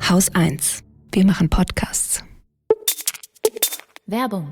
Haus 1. Wir machen Podcasts. Werbung.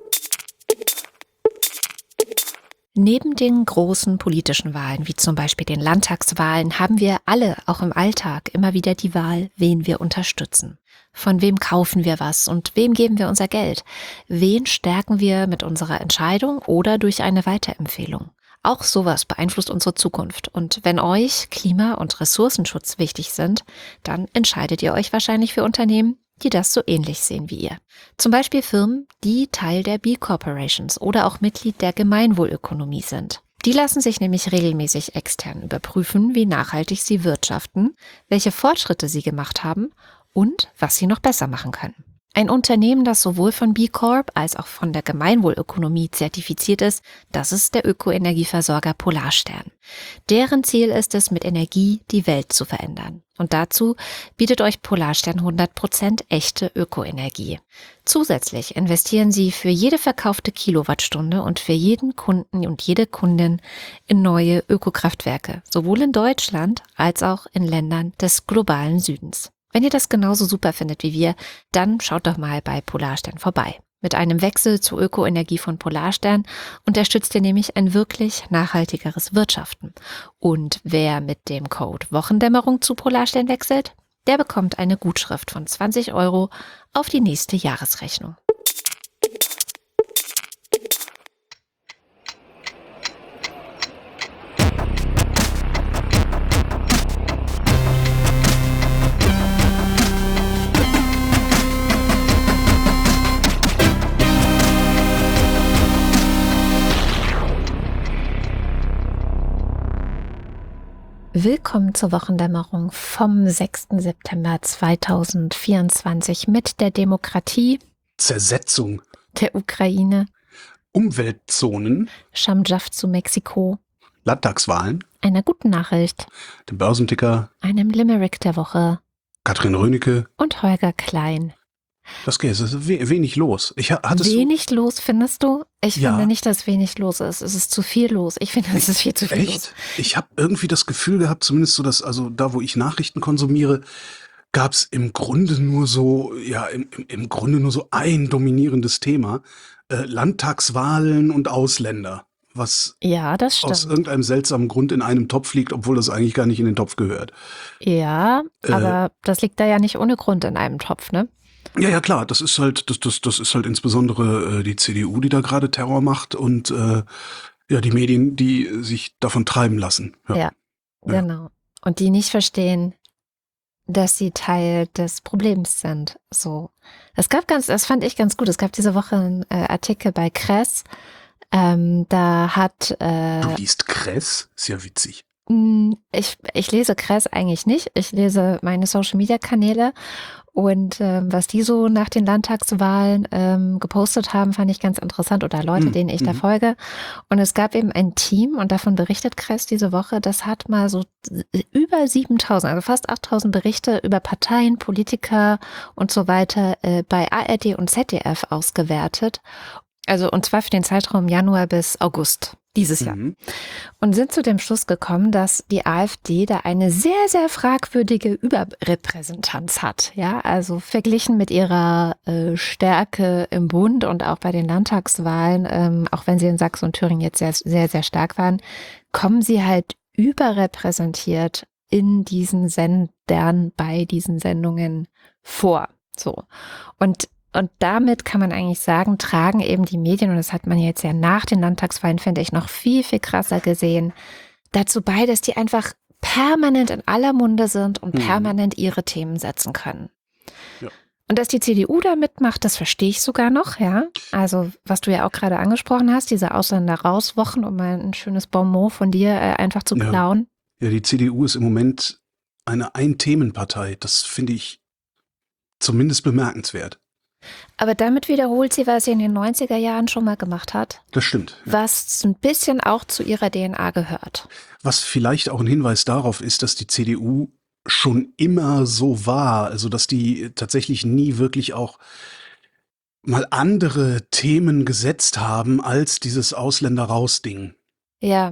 Neben den großen politischen Wahlen, wie zum Beispiel den Landtagswahlen, haben wir alle, auch im Alltag, immer wieder die Wahl, wen wir unterstützen. Von wem kaufen wir was und wem geben wir unser Geld? Wen stärken wir mit unserer Entscheidung oder durch eine Weiterempfehlung? Auch sowas beeinflusst unsere Zukunft. Und wenn euch Klima- und Ressourcenschutz wichtig sind, dann entscheidet ihr euch wahrscheinlich für Unternehmen, die das so ähnlich sehen wie ihr. Zum Beispiel Firmen, die Teil der B-Corporations oder auch Mitglied der Gemeinwohlökonomie sind. Die lassen sich nämlich regelmäßig extern überprüfen, wie nachhaltig sie wirtschaften, welche Fortschritte sie gemacht haben und was sie noch besser machen können. Ein Unternehmen, das sowohl von B Corp als auch von der Gemeinwohlökonomie zertifiziert ist, das ist der Ökoenergieversorger Polarstern. Deren Ziel ist es, mit Energie die Welt zu verändern. Und dazu bietet euch Polarstern 100% echte Ökoenergie. Zusätzlich investieren sie für jede verkaufte Kilowattstunde und für jeden Kunden und jede Kundin in neue Ökokraftwerke, sowohl in Deutschland als auch in Ländern des globalen Südens. Wenn ihr das genauso super findet wie wir, dann schaut doch mal bei Polarstern vorbei. Mit einem Wechsel zur Ökoenergie von Polarstern unterstützt ihr nämlich ein wirklich nachhaltigeres Wirtschaften. Und wer mit dem Code Wochendämmerung zu Polarstern wechselt, der bekommt eine Gutschrift von 20 € auf die nächste Jahresrechnung. Willkommen zur Wochendämmerung vom 6. September 2024 mit der Demokratie, Zersetzung, der Ukraine, Umweltzonen, Schamjaf zu Mexiko, Landtagswahlen, einer guten Nachricht, dem Börsenticker, einem Limerick der Woche Katrin Rönecke. und Holger Klein. Das geht, es ist wenig los. Wenig los, findest du? Ich Ja. finde nicht, dass wenig los ist. Es ist zu viel los. Ich finde, es ist viel zu viel los. Echt? Ich habe irgendwie das Gefühl gehabt, zumindest so, dass, also da, wo ich Nachrichten konsumiere, gab es im Grunde nur so, im Grunde nur so ein dominierendes Thema. Landtagswahlen und Ausländer. Was Ja, das aus stimmt. irgendeinem seltsamen Grund in einem Topf liegt, obwohl das eigentlich gar nicht in den Topf gehört. Ja, aber das liegt da ja nicht ohne Grund in einem Topf, ne? Ja, klar, das ist halt insbesondere die CDU, die da gerade Terror macht und die Medien, die sich davon treiben lassen. Ja, genau. Und die nicht verstehen, dass sie Teil des Problems sind. So. Das fand ich ganz gut. Es gab diese Woche einen Artikel bei Kress. Da hat Du liest Kress? Ist ja witzig. ich lese Kress eigentlich nicht. Ich lese meine Social-Media-Kanäle und was die so nach den Landtagswahlen gepostet haben, fand ich ganz interessant, oder Leute, denen ich da folge. Und es gab eben ein Team, und davon berichtet Kress diese Woche, das hat mal so über 7.000, also fast 8.000 Berichte über Parteien, Politiker und so weiter bei ARD und ZDF ausgewertet. Also und zwar für den Zeitraum Januar bis August dieses Jahr. Und sind zu dem Schluss gekommen, dass die AfD da eine sehr, sehr fragwürdige Überrepräsentanz hat. Ja, also verglichen mit ihrer Stärke im Bund und auch bei den Landtagswahlen, auch wenn sie in Sachsen und Thüringen jetzt sehr, sehr, sehr stark waren, kommen sie halt überrepräsentiert in diesen Sendern, bei diesen Sendungen vor. So. Und damit kann man eigentlich sagen, tragen eben die Medien, und das hat man jetzt ja nach den Landtagswahlen, finde ich, noch viel, viel krasser gesehen, dazu bei, dass die einfach permanent in aller Munde sind und permanent ihre Themen setzen können. Ja. Und dass die CDU da mitmacht, das verstehe ich sogar noch, ja. Also, was du ja auch gerade angesprochen hast, diese Ausländer-Raus-Wochen, um mal ein schönes Bonmot von dir einfach zu klauen. Ja, die CDU ist im Moment eine Ein-Themen-Partei. Das finde ich zumindest bemerkenswert. Aber damit wiederholt sie, was sie in den 90er Jahren schon mal gemacht hat. Das stimmt. Ja. Was ein bisschen auch zu ihrer DNA gehört. Was vielleicht auch ein Hinweis darauf ist, dass die CDU schon immer so war, also dass die tatsächlich nie wirklich auch mal andere Themen gesetzt haben als dieses Ausländer-Raus-Ding. Ja,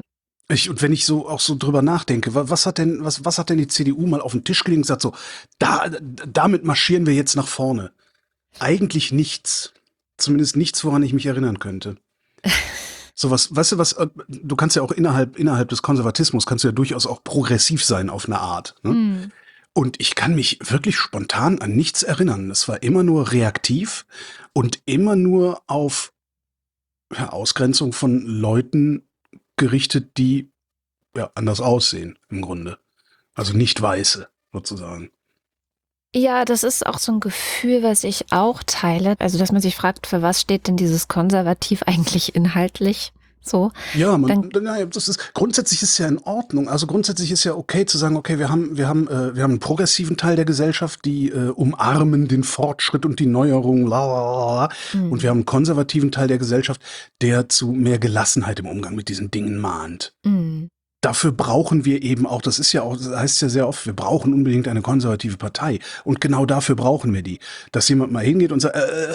Und wenn ich so auch so drüber nachdenke, was hat denn die CDU mal auf den Tisch gelegt und gesagt, so, damit marschieren wir jetzt nach vorne? Eigentlich nichts. Zumindest nichts, woran ich mich erinnern könnte. Sowas, weißt du was, du kannst ja auch innerhalb des Konservatismus kannst du ja durchaus auch progressiv sein auf eine Art. Ne? Hm. Und ich kann mich wirklich spontan an nichts erinnern. Es war immer nur reaktiv und immer nur auf Ausgrenzung von Leuten gerichtet, die anders aussehen im Grunde. Also nicht Weiße sozusagen. Ja, das ist auch so ein Gefühl, was ich auch teile. Also, dass man sich fragt, für was steht denn dieses Konservativ eigentlich inhaltlich so? Ja, Dann, das ist grundsätzlich ist ja in Ordnung. Also grundsätzlich ist ja okay zu sagen, okay, wir haben einen progressiven Teil der Gesellschaft, die umarmen den Fortschritt und die Neuerung, la, la, la, und wir haben einen konservativen Teil der Gesellschaft, der zu mehr Gelassenheit im Umgang mit diesen Dingen mahnt. Dafür brauchen wir eben auch, das heißt ja sehr oft, wir brauchen unbedingt eine konservative Partei. Und genau dafür brauchen wir die. Dass jemand mal hingeht und sagt,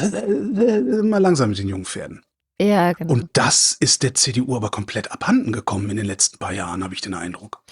mal langsam mit den jungen Pferden. ja, genau. Und das ist der CDU aber komplett abhanden gekommen in den letzten paar Jahren, habe ich den Eindruck.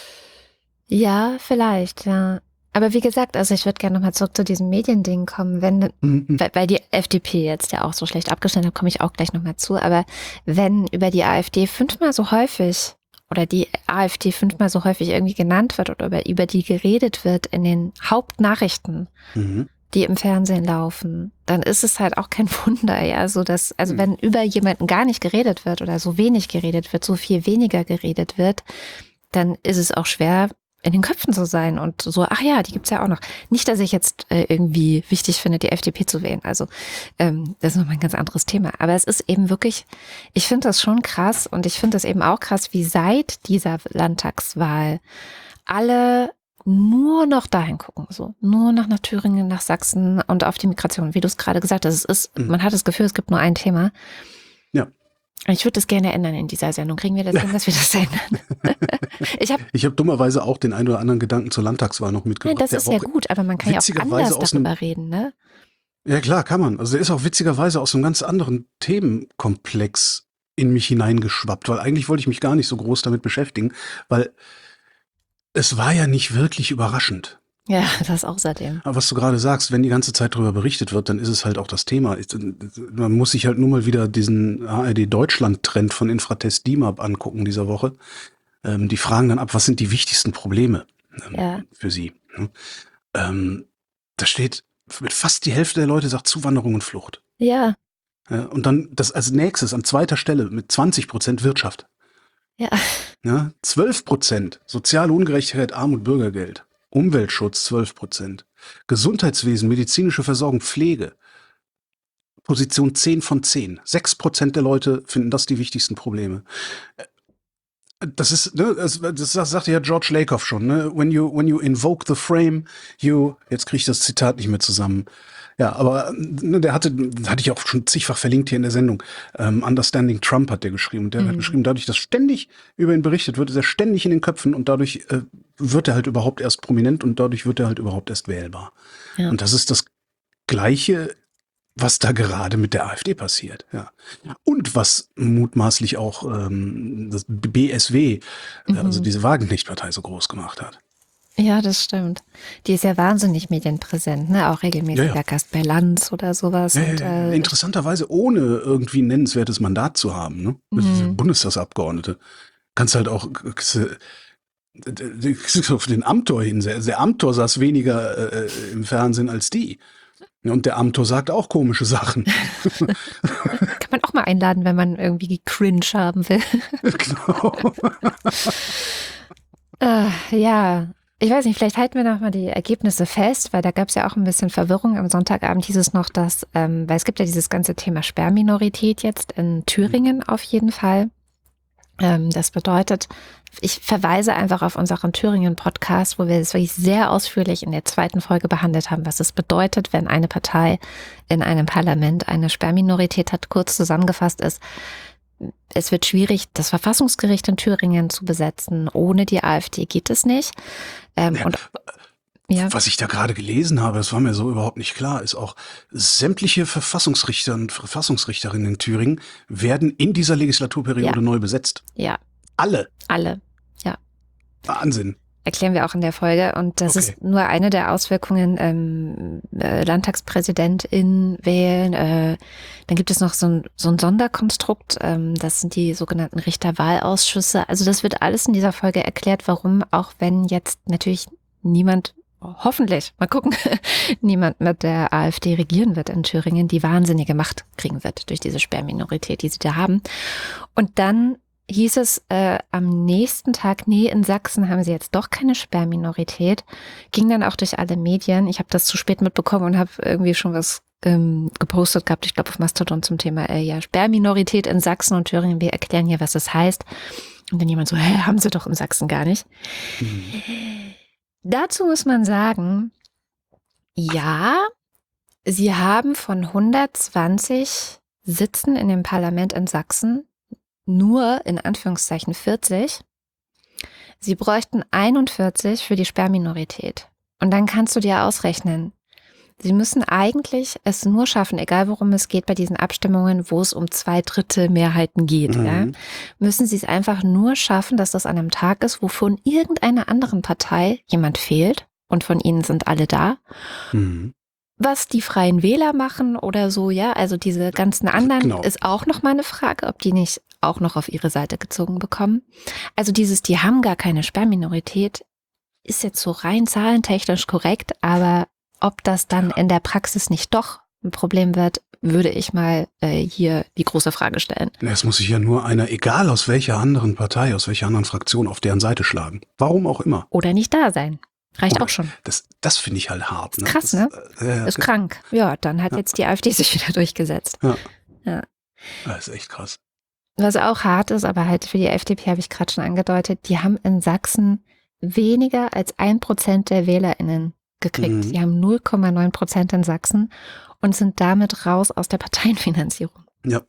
Ja, vielleicht, ja. Aber wie gesagt, also ich würde gerne nochmal zurück zu diesem Mediending kommen, weil die FDP jetzt ja auch so schlecht abgeschnitten hat, komme ich auch gleich nochmal zu, aber wenn über die AfD fünfmal so häufig oder die AfD fünfmal so häufig irgendwie genannt wird oder über die geredet wird in den Hauptnachrichten, die im Fernsehen laufen, dann ist es halt auch kein Wunder, ja, so dass, also wenn über jemanden gar nicht geredet wird oder so wenig geredet wird, so viel weniger geredet wird, dann ist es auch schwer, in den Köpfen zu sein und so, ach ja, die gibt's ja auch noch. Nicht, dass ich jetzt irgendwie wichtig finde, die FDP zu wählen. Also das ist nochmal ein ganz anderes Thema. Aber es ist eben wirklich, ich finde das schon krass und ich finde das eben auch krass, wie seit dieser Landtagswahl alle nur noch dahin gucken, so nur noch nach Thüringen, nach Sachsen und auf die Migration, wie du es gerade gesagt hast. Man hat das Gefühl, es gibt nur ein Thema. Ja. Ich würde das gerne ändern in dieser Sendung. Kriegen wir das hin, dass wir das ändern? Ich hab dummerweise auch den einen oder anderen Gedanken zur Landtagswahl noch mitgebracht. Nein, das ist ja gut, aber man kann ja auch anders darüber reden, ne? Ja klar, kann man. Also der ist auch witzigerweise aus einem ganz anderen Themenkomplex in mich hineingeschwappt, weil eigentlich wollte ich mich gar nicht so groß damit beschäftigen, weil es war ja nicht wirklich überraschend. Ja, das außerdem. Aber was du gerade sagst, wenn die ganze Zeit darüber berichtet wird, dann ist es halt auch das Thema. Man muss sich halt nur mal wieder diesen ARD-Deutschland-Trend von Infratest DIMAP angucken dieser Woche. Die fragen dann ab, was sind die wichtigsten Probleme für sie. Da steht, mit fast die Hälfte der Leute sagt Zuwanderung und Flucht. Ja. Und dann das als nächstes an zweiter Stelle mit 20% Wirtschaft. Ja. 12% soziale Ungerechtigkeit, Armut, Bürgergeld. Umweltschutz 12%. Gesundheitswesen, medizinische Versorgung, Pflege. Position 10 von 10. 6% der Leute finden das die wichtigsten Probleme. Das ist, ne, das sagte ja George Lakoff schon, ne? When you invoke the frame, jetzt kriege ich das Zitat nicht mehr zusammen. Ja, aber ne, hatte ich auch schon zigfach verlinkt hier in der Sendung. Understanding Trump hat der geschrieben. Und der hat geschrieben, dadurch, dass ständig über ihn berichtet wird, ist er ständig in den Köpfen und dadurch wird er halt überhaupt erst prominent und dadurch wird er halt überhaupt erst wählbar. Ja. Und das ist das Gleiche, was da gerade mit der AfD passiert. Ja. Und was mutmaßlich auch das BSW, also diese Wagenknecht-Partei, so groß gemacht hat. Ja, das stimmt. Die ist ja wahnsinnig medienpräsent, ne? Auch regelmäßiger Gast bei Lanz oder sowas. Interessanterweise ohne irgendwie ein nennenswertes Mandat zu haben, ne? Bundestagsabgeordnete. Kannst halt auch auf den Amthor hin. Der Amthor saß weniger im Fernsehen als die. Und der Amthor sagt auch komische Sachen. Kann man auch mal einladen, wenn man irgendwie cringe haben will. Genau. Ja, ich weiß nicht, vielleicht halten wir noch mal die Ergebnisse fest, weil da gab es ja auch ein bisschen Verwirrung. Am Sonntagabend hieß es noch, dass, weil es gibt ja dieses ganze Thema Sperrminorität jetzt in Thüringen auf jeden Fall. Das bedeutet, ich verweise einfach auf unseren Thüringen-Podcast, wo wir das wirklich sehr ausführlich in der 2. Folge behandelt haben, was es bedeutet, wenn eine Partei in einem Parlament eine Sperrminorität hat. Kurz zusammengefasst ist, es wird schwierig, das Verfassungsgericht in Thüringen zu besetzen. Ohne die AfD geht es nicht. Was ich da gerade gelesen habe, das war mir so überhaupt nicht klar, ist auch, sämtliche Verfassungsrichter und Verfassungsrichterinnen in Thüringen werden in dieser Legislaturperiode neu besetzt. Ja. Alle. Alle, ja. Wahnsinn. Erklären wir auch in der Folge. Und das ist nur eine der Auswirkungen, LandtagspräsidentInnen wählen. Dann gibt es noch so ein Sonderkonstrukt, das sind die sogenannten Richterwahlausschüsse. Also das wird alles in dieser Folge erklärt, warum, auch wenn jetzt natürlich niemand, hoffentlich, mal gucken, niemand mit der AfD regieren wird in Thüringen, die wahnsinnige Macht kriegen wird durch diese Sperrminorität, die sie da haben. Und dann hieß es am nächsten Tag, nee, in Sachsen haben sie jetzt doch keine Sperrminorität. Ging dann auch durch alle Medien. Ich habe das zu spät mitbekommen und habe irgendwie schon was gepostet gehabt, ich glaube auf Mastodon zum Thema Sperrminorität in Sachsen und Thüringen. Wir erklären hier, was das heißt. Und dann jemand so, haben sie doch in Sachsen gar nicht. Dazu muss man sagen, ja, sie haben von 120 Sitzen in dem Parlament in Sachsen nur in Anführungszeichen 40. Sie bräuchten 41 für die Sperrminorität. Und dann kannst du dir ausrechnen, sie müssen eigentlich es nur schaffen, egal worum es geht bei diesen Abstimmungen, wo es um 2/3 Mehrheiten geht, ja, müssen sie es einfach nur schaffen, dass das an einem Tag ist, wo von irgendeiner anderen Partei jemand fehlt und von ihnen sind alle da. Was die Freien Wähler machen oder so, ja, also diese ganzen anderen, ist auch noch mal eine Frage, ob die nicht auch noch auf ihre Seite gezogen bekommen. Also die haben gar keine Sperrminorität, ist jetzt so rein zahlentechnisch korrekt, aber ob das dann in der Praxis nicht doch ein Problem wird, würde ich mal hier die große Frage stellen. Es muss sich ja nur einer, egal aus welcher anderen Partei, aus welcher anderen Fraktion, auf deren Seite schlagen. Warum auch immer. Oder nicht da sein. Reicht auch schon. Das finde ich halt hart. Ne? Krass, ne? Ist krank. Ja, dann hat jetzt die AfD sich wieder durchgesetzt. Ja. Das ist echt krass. Was auch hart ist, aber halt für die FDP habe ich gerade schon angedeutet, die haben in Sachsen weniger als 1% der WählerInnen gekriegt. Die haben 0,9% in Sachsen und sind damit raus aus der Parteienfinanzierung. Ja.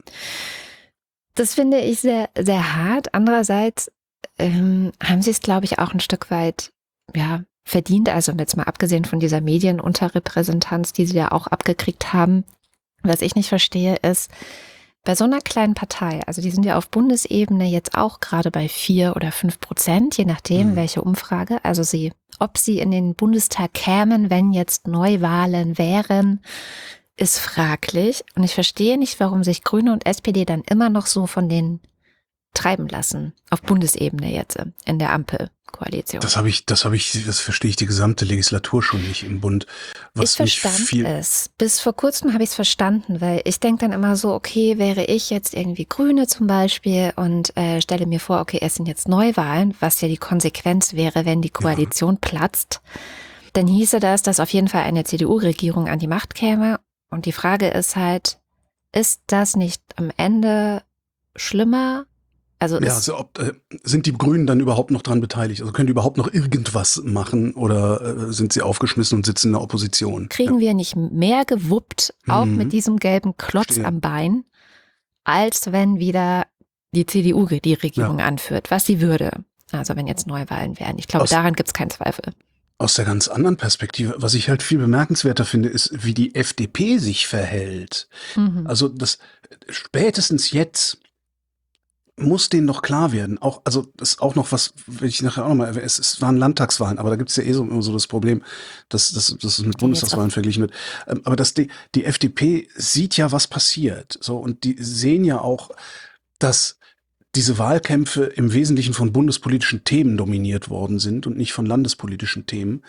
Das finde ich sehr, sehr hart. Andererseits haben sie es, glaube ich, auch ein Stück weit, verdient. Also jetzt mal abgesehen von dieser Medienunterrepräsentanz, die sie ja auch abgekriegt haben. Was ich nicht verstehe, ist, bei so einer kleinen Partei, also die sind ja auf Bundesebene jetzt auch gerade bei 4 oder 5%, je nachdem, welche Umfrage. Also ob sie in den Bundestag kämen, wenn jetzt Neuwahlen wären, ist fraglich. Und ich verstehe nicht, warum sich Grüne und SPD dann immer noch so von denen treiben lassen. Auf Bundesebene jetzt, in der Ampelkoalition. Das verstehe ich die gesamte Legislatur schon nicht im Bund. Ich verstand es. Bis vor kurzem habe ich es verstanden, weil ich denke dann immer so, okay, wäre ich jetzt irgendwie Grüne zum Beispiel und stelle mir vor, okay, es sind jetzt Neuwahlen, was ja die Konsequenz wäre, wenn die Koalition platzt, dann hieße das, dass auf jeden Fall eine CDU-Regierung an die Macht käme. Und die Frage ist halt, ist das nicht am Ende schlimmer? Also sind die Grünen dann überhaupt noch dran beteiligt? Also können die überhaupt noch irgendwas machen oder sind sie aufgeschmissen und sitzen in der Opposition? Kriegen wir nicht mehr gewuppt, auch mit diesem gelben Klotz am Bein, als wenn wieder die CDU die Regierung anführt, was sie würde. Also wenn jetzt Neuwahlen wären. Ich glaube, daran gibt es keinen Zweifel. Aus der ganz anderen Perspektive, was ich halt viel bemerkenswerter finde, ist, wie die FDP sich verhält. Also das spätestens jetzt muss denen noch klar werden. Auch, also das ist auch noch was, will ich nachher auch nochmal erwähnen, es waren Landtagswahlen, aber da gibt es ja immer so das Problem, dass es mit Bundestagswahlen verglichen wird. Aber die FDP sieht ja, was passiert. So, und die sehen ja auch, dass diese Wahlkämpfe im Wesentlichen von bundespolitischen Themen dominiert worden sind und nicht von landespolitischen Themen.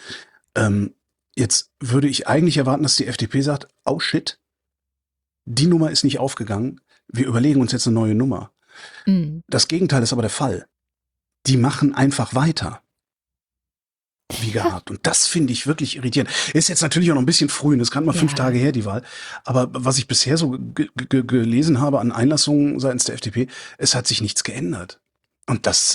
Jetzt würde ich eigentlich erwarten, dass die FDP sagt, oh shit, die Nummer ist nicht aufgegangen, wir überlegen uns jetzt eine neue Nummer. Das Gegenteil ist aber der Fall. Die machen einfach weiter. Wie gehabt. Und das finde ich wirklich irritierend. Ist jetzt natürlich auch noch ein bisschen früh, das kann mal 5 Tage her, die Wahl. Aber was ich bisher so gelesen habe an Einlassungen seitens der FDP, es hat sich nichts geändert. Und das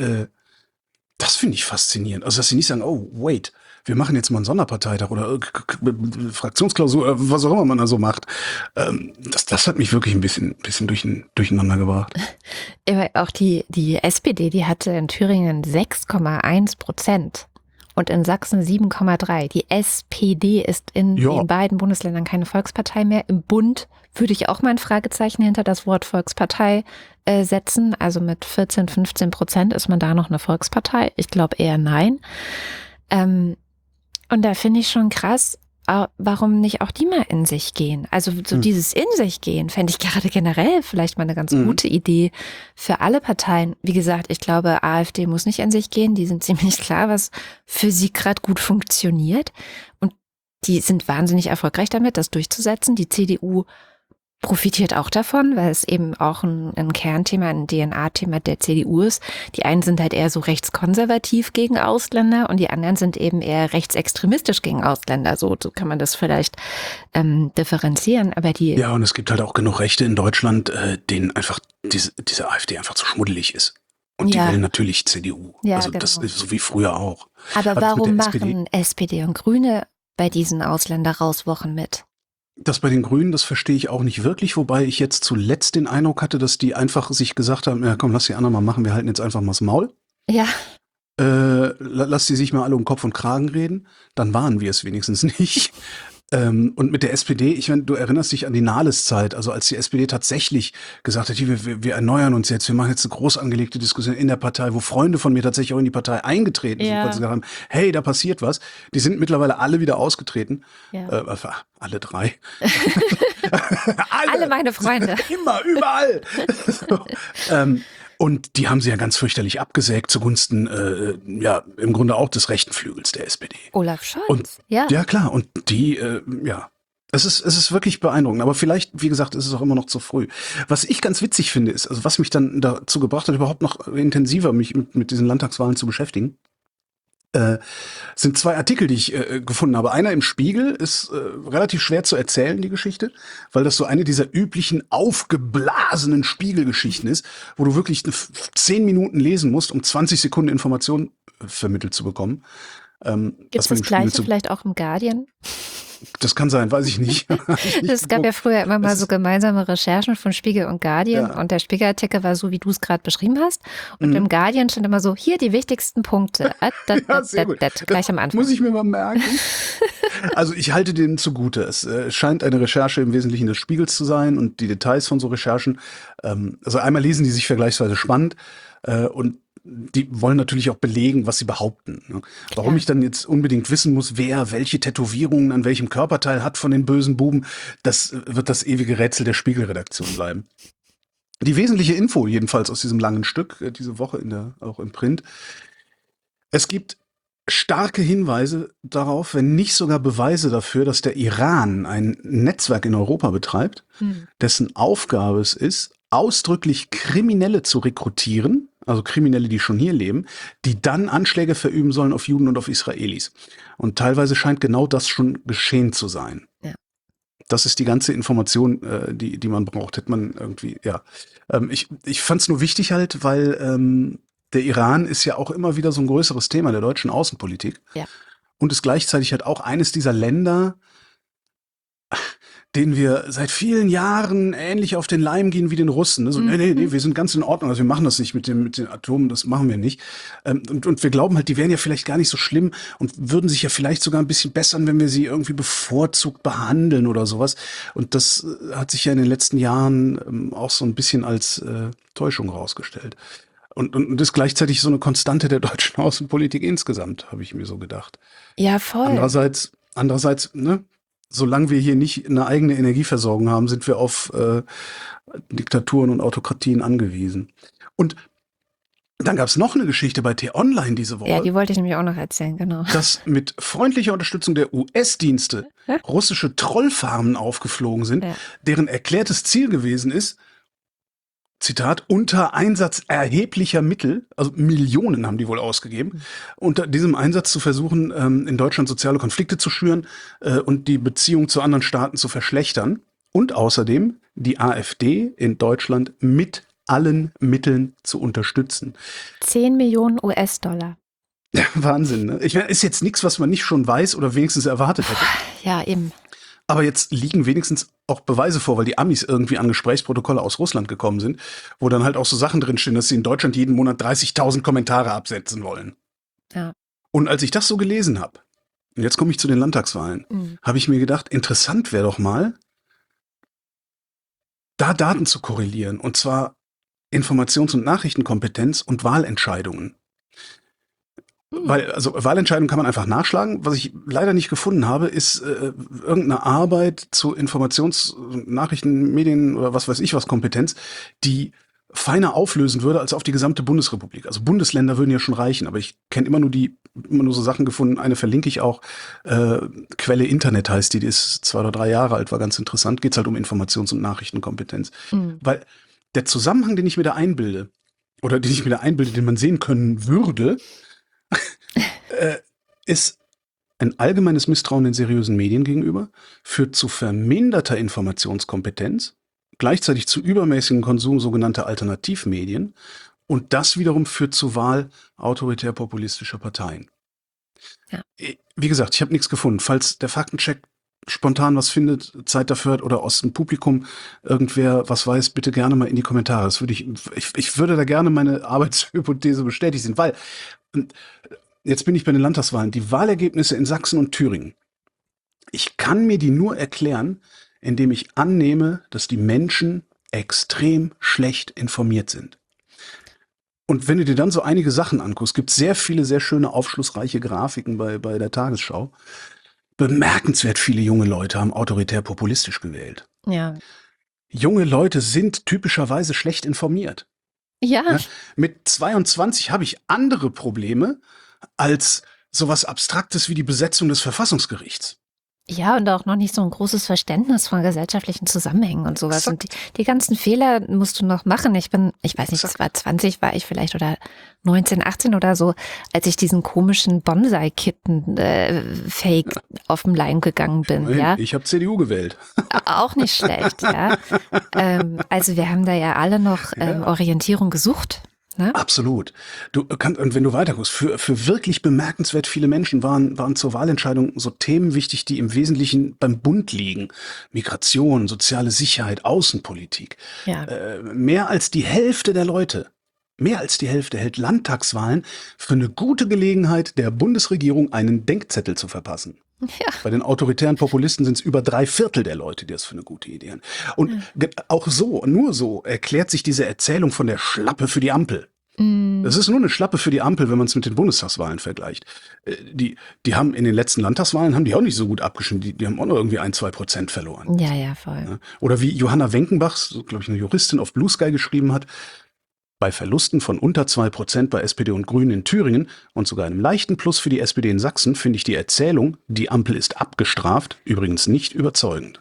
finde ich faszinierend. Also, dass sie nicht sagen, oh, wait, wir machen jetzt mal einen Sonderparteitag oder Fraktionsklausur, was auch immer man da so macht. Das hat mich wirklich ein bisschen durcheinander gebracht. Auch die SPD, die hatte in Thüringen 6,1%. und in Sachsen 7,3. Die SPD ist in Ja. den beiden Bundesländern keine Volkspartei mehr. Im Bund würde ich auch mal ein Fragezeichen hinter das Wort Volkspartei setzen. Also mit 14-15% ist man da noch eine Volkspartei? Ich glaube eher nein. Und da finde ich schon krass, warum nicht auch die mal in sich gehen? Also so dieses in sich gehen fände ich gerade generell vielleicht mal eine ganz gute Idee für alle Parteien. Wie gesagt, ich glaube, AfD muss nicht in sich gehen. Die sind ziemlich klar, was für sie gerade gut funktioniert. Und die sind wahnsinnig erfolgreich damit, das durchzusetzen. Die CDU profitiert auch davon, weil es eben auch ein Kernthema, ein DNA-Thema der CDU ist. Die einen sind halt eher so rechtskonservativ gegen Ausländer und die anderen sind eben eher rechtsextremistisch gegen Ausländer. So kann man das vielleicht differenzieren. Aber Ja, und es gibt halt auch genug Rechte in Deutschland, denen einfach diese AfD einfach zu schmuddelig ist. Und die wählen natürlich CDU. Ja, also genau. das ist so wie früher auch. Aber Hat mit warum der SPD machen SPD und Grüne bei diesen Ausländer-Rauswochen mit? Das bei den Grünen, das verstehe ich auch nicht wirklich, wobei ich jetzt zuletzt den Eindruck hatte, dass die einfach sich gesagt haben, ja komm, lass die anderen mal machen, wir halten jetzt einfach mal das Maul. Ja, Lass die sich mal alle um Kopf und Kragen reden, dann waren wir es wenigstens nicht. Und mit der SPD, ich meine, du erinnerst dich an die Nahles-Zeit, also als die SPD tatsächlich gesagt hat, wir erneuern uns jetzt, wir machen jetzt eine groß angelegte Diskussion in der Partei, wo Freunde von mir tatsächlich auch in die Partei eingetreten sind, weil sie gesagt haben, hey, da passiert was. Die sind mittlerweile alle wieder ausgetreten. Ja. Alle drei. alle meine Freunde. Immer, überall. So, und die haben sie ja ganz fürchterlich abgesägt zugunsten, ja, im Grunde auch des rechten Flügels der SPD. Olaf Scholz. Und ja. ja, klar. Und die, ja, es ist wirklich beeindruckend. Aber vielleicht, wie gesagt, ist es auch immer noch zu früh. Was ich ganz witzig finde, ist, also was mich dann dazu gebracht hat, überhaupt noch intensiver mich mit diesen Landtagswahlen zu beschäftigen, sind zwei Artikel, die ich gefunden habe. Einer im Spiegel ist relativ schwer zu erzählen, die Geschichte, weil das so eine dieser üblichen aufgeblasenen Spiegelgeschichten ist, wo du wirklich 10 Minuten lesen musst, um 20 Sekunden Informationen vermittelt zu bekommen. Gibt es das Gleiche vielleicht auch im Guardian? Das kann sein, weiß ich nicht. Es gab ja früher immer mal so gemeinsame Recherchen von Spiegel und Guardian und der Spiegelartikel war so, wie du es gerade beschrieben hast. Und im Guardian stand immer so, hier die wichtigsten Punkte. Gleich am Anfang. Muss ich mir mal merken. Also ich halte denen zugute. Es scheint eine Recherche im Wesentlichen des Spiegels zu sein und die Details von so Recherchen. Also einmal lesen die sich vergleichsweise spannend und die wollen natürlich auch belegen, was sie behaupten. Ne? Warum ich dann jetzt unbedingt wissen muss, wer welche Tätowierungen an welchem Körperteil hat von den bösen Buben, das wird das ewige Rätsel der Spiegelredaktion bleiben. Die wesentliche Info jedenfalls aus diesem langen Stück, diese Woche auch im Print. Es gibt starke Hinweise darauf, wenn nicht sogar Beweise dafür, dass der Iran ein Netzwerk in Europa betreibt, dessen Aufgabe es ist, ausdrücklich Kriminelle zu rekrutieren, also Kriminelle, die schon hier leben, die dann Anschläge verüben sollen auf Juden und auf Israelis. Und teilweise scheint genau das schon geschehen zu sein. Ja. Das ist die ganze Information, die man braucht. Hätte man irgendwie, ja. Ich fand es nur wichtig halt, weil der Iran ist ja auch immer wieder so ein größeres Thema der deutschen Außenpolitik. Ja. Und ist gleichzeitig halt auch eines dieser Länder, denen wir seit vielen Jahren ähnlich auf den Leim gehen wie den Russen. Ne? So, nee, wir sind ganz in Ordnung, also wir machen das nicht mit den Atomen, das machen wir nicht. Und wir glauben halt, die wären ja vielleicht gar nicht so schlimm und würden sich ja vielleicht sogar ein bisschen bessern, wenn wir sie irgendwie bevorzugt behandeln oder sowas. Und das hat sich ja in den letzten Jahren auch so ein bisschen als Täuschung rausgestellt. Und ist gleichzeitig so eine Konstante der deutschen Außenpolitik insgesamt, habe ich mir so gedacht. Ja, voll. Andererseits, ne? Solange wir hier nicht eine eigene Energieversorgung haben, sind wir auf Diktaturen und Autokratien angewiesen. Und dann gab es noch eine Geschichte bei T-Online diese Woche. Ja, die wollte ich nämlich auch noch erzählen, genau. Dass mit freundlicher Unterstützung der US-Dienste russische Trollfarmen aufgeflogen sind, deren erklärtes Ziel gewesen ist, Zitat, unter Einsatz erheblicher Mittel, also Millionen haben die wohl ausgegeben, unter diesem Einsatz zu versuchen, in Deutschland soziale Konflikte zu schüren und die Beziehung zu anderen Staaten zu verschlechtern und außerdem die AfD in Deutschland mit allen Mitteln zu unterstützen. 10 Millionen US-Dollar. Ja, Wahnsinn, ne? Ich meine, ist jetzt nichts, was man nicht schon weiß oder wenigstens erwartet hätte. Ja, eben. Aber jetzt liegen wenigstens auch Beweise vor, weil die Amis irgendwie an Gesprächsprotokolle aus Russland gekommen sind, wo dann halt auch so Sachen drinstehen, dass sie in Deutschland jeden Monat 30.000 Kommentare absetzen wollen. Ja. Und als ich das so gelesen habe, und jetzt komme ich zu den Landtagswahlen, habe ich mir gedacht, interessant wäre doch mal, da Daten zu korrelieren, und zwar Informations- und Nachrichtenkompetenz und Wahlentscheidungen. Weil, also Wahlentscheidungen kann man einfach nachschlagen. Was ich leider nicht gefunden habe, ist irgendeine Arbeit zu Informations-, Nachrichten, Medien oder was weiß ich was Kompetenz, die feiner auflösen würde als auf die gesamte Bundesrepublik. Also Bundesländer würden ja schon reichen, aber ich kenne immer nur so Sachen gefunden. Eine verlinke ich auch. Quelle Internet heißt die ist 2 oder 3 Jahre alt, war ganz interessant. Geht's halt um Informations- und Nachrichtenkompetenz. Weil der Zusammenhang, den ich mir da einbilde, den man sehen können würde, ist ein allgemeines Misstrauen den seriösen Medien gegenüber, führt zu verminderter Informationskompetenz, gleichzeitig zu übermäßigem Konsum sogenannter Alternativmedien, und das wiederum führt zur Wahl autoritär-populistischer Parteien. Ja. Wie gesagt, ich habe nichts gefunden. Falls der Faktencheck spontan was findet, Zeit dafür hat oder aus dem Publikum irgendwer was weiß, bitte gerne mal in die Kommentare. Das würde ich würde da gerne meine Arbeitshypothese bestätigt sehen, weil jetzt bin ich bei den Landtagswahlen. Die Wahlergebnisse in Sachsen und Thüringen. Ich kann mir die nur erklären, indem ich annehme, dass die Menschen extrem schlecht informiert sind. Und wenn du dir dann so einige Sachen anguckst, gibt es sehr viele, sehr schöne, aufschlussreiche Grafiken bei der Tagesschau. Bemerkenswert viele junge Leute haben autoritär-populistisch gewählt. Ja. Junge Leute sind typischerweise schlecht informiert. Ja. Mit 22 habe ich andere Probleme als sowas Abstraktes wie die Besetzung des Verfassungsgerichts. Ja, und auch noch nicht so ein großes Verständnis von gesellschaftlichen Zusammenhängen und sowas. Exakt. Und die ganzen Fehler musst du noch machen. Ich weiß nicht, Exakt. 20 war ich vielleicht oder 19, 18 oder so, als ich diesen komischen Bonsai-Kitten-Fake auf den Leim gegangen bin. Hey, Ja, ich habe CDU gewählt. auch nicht schlecht. Ja, also wir haben da ja alle noch Orientierung gesucht. Ne? Absolut. Und wenn du weiter guckst, für wirklich bemerkenswert viele Menschen waren zur Wahlentscheidung so Themen wichtig, die im Wesentlichen beim Bund liegen. Migration, soziale Sicherheit, Außenpolitik. Ja. Mehr als die Hälfte der Leute, hält Landtagswahlen für eine gute Gelegenheit, der Bundesregierung einen Denkzettel zu verpassen. Ja. Bei den autoritären Populisten sind es über 3/4 der Leute, die das für eine gute Idee haben. Und auch nur so erklärt sich diese Erzählung von der Schlappe für die Ampel. Das ist nur eine Schlappe für die Ampel, wenn man es mit den Bundestagswahlen vergleicht. Die haben in den letzten Landtagswahlen haben die auch nicht so gut abgeschnitten. Die haben auch nur irgendwie 1-2% verloren. Ja, voll. Ja. Oder wie Johanna Wenkenbach, so, glaube ich, eine Juristin auf Blue Sky geschrieben hat, bei Verlusten von unter 2% bei SPD und Grünen in Thüringen und sogar einem leichten Plus für die SPD in Sachsen finde ich die Erzählung, die Ampel ist abgestraft, übrigens nicht überzeugend.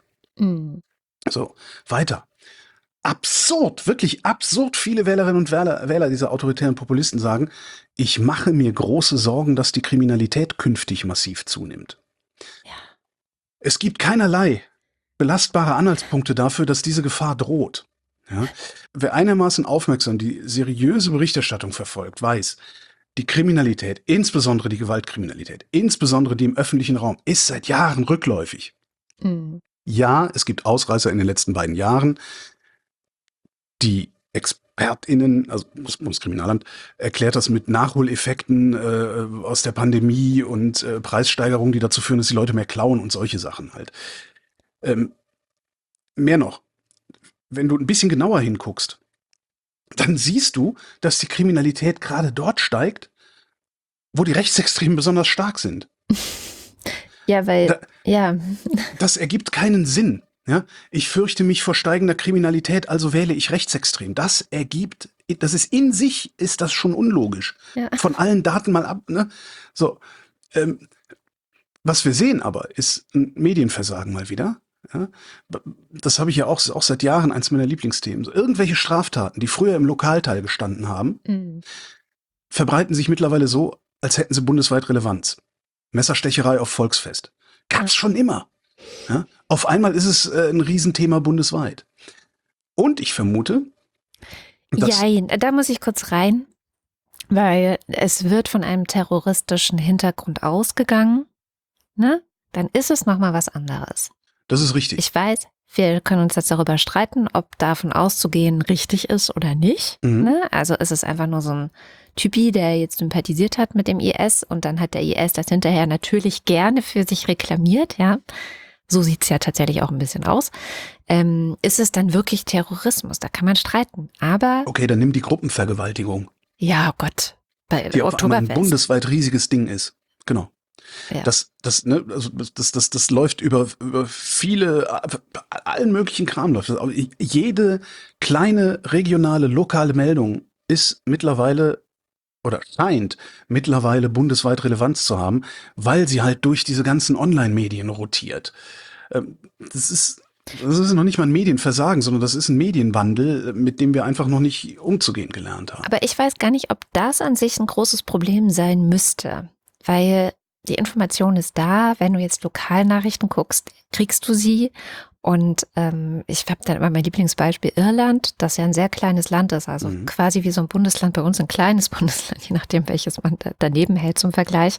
So, weiter. Absurd, wirklich absurd viele Wählerinnen und Wähler dieser autoritären Populisten sagen, ich mache mir große Sorgen, dass die Kriminalität künftig massiv zunimmt. Ja. Es gibt keinerlei belastbare Anhaltspunkte dafür, dass diese Gefahr droht. Ja? Wer einigermaßen aufmerksam die seriöse Berichterstattung verfolgt, weiß, die Kriminalität, insbesondere die Gewaltkriminalität, insbesondere die im öffentlichen Raum, ist seit Jahren rückläufig. Ja, es gibt Ausreißer in den letzten beiden Jahren. Die ExpertInnen, also das Bundeskriminalamt, erklärt das mit Nachholeffekten aus der Pandemie und Preissteigerungen, die dazu führen, dass die Leute mehr klauen und solche Sachen halt. Mehr noch, wenn du ein bisschen genauer hinguckst, dann siehst du, dass die Kriminalität gerade dort steigt, wo die Rechtsextremen besonders stark sind. Ja, weil, Das ergibt keinen Sinn. Ja? Ich fürchte mich vor steigender Kriminalität, also wähle ich rechtsextrem. Das ist in sich, ist das schon unlogisch. Ja. Von allen Daten mal ab. Ne? So, was wir sehen aber, ist ein Medienversagen mal wieder. Ja? Das habe ich ja auch seit Jahren eins meiner Lieblingsthemen. So, irgendwelche Straftaten, die früher im Lokalteil gestanden haben, verbreiten sich mittlerweile so, als hätten sie bundesweit Relevanz. Messerstecherei auf Volksfest. Gab's schon immer. Ja? Auf einmal ist es ein Riesenthema bundesweit. Und ich vermute, da muss ich kurz rein, weil es wird von einem terroristischen Hintergrund ausgegangen. Ne? Dann ist es nochmal was anderes. Das ist richtig. Ich weiß, wir können uns jetzt darüber streiten, ob davon auszugehen richtig ist oder nicht. Ne? Also ist es einfach nur so ein Typi, der jetzt sympathisiert hat mit dem IS und dann hat der IS das hinterher natürlich gerne für sich reklamiert, ja. So sieht's ja tatsächlich auch ein bisschen aus. Ist es dann wirklich Terrorismus? Da kann man streiten. Aber Okay, dann nimm die Gruppenvergewaltigung, ja, oh Gott, bei die auf einmal ein Oktoberfest. bundesweit riesiges Ding ist. Genau. Ja. Das läuft über viele, allen möglichen Kram läuft das. Aber jede kleine regionale, lokale Meldung ist mittlerweile oder scheint mittlerweile bundesweit Relevanz zu haben, weil sie halt durch diese ganzen Online-Medien rotiert. Ähm, Das ist noch nicht mal ein Medienversagen, sondern das ist ein Medienwandel, mit dem wir einfach noch nicht umzugehen gelernt haben. Aber ich weiß gar nicht, ob das an sich ein großes Problem sein müsste, weil die Information ist da. Wenn du jetzt Lokalnachrichten guckst, kriegst du sie. Und ich habe dann immer mein Lieblingsbeispiel Irland, das ja ein sehr kleines Land ist, also quasi wie so ein Bundesland, bei uns ein kleines Bundesland, je nachdem, welches man daneben hält zum Vergleich,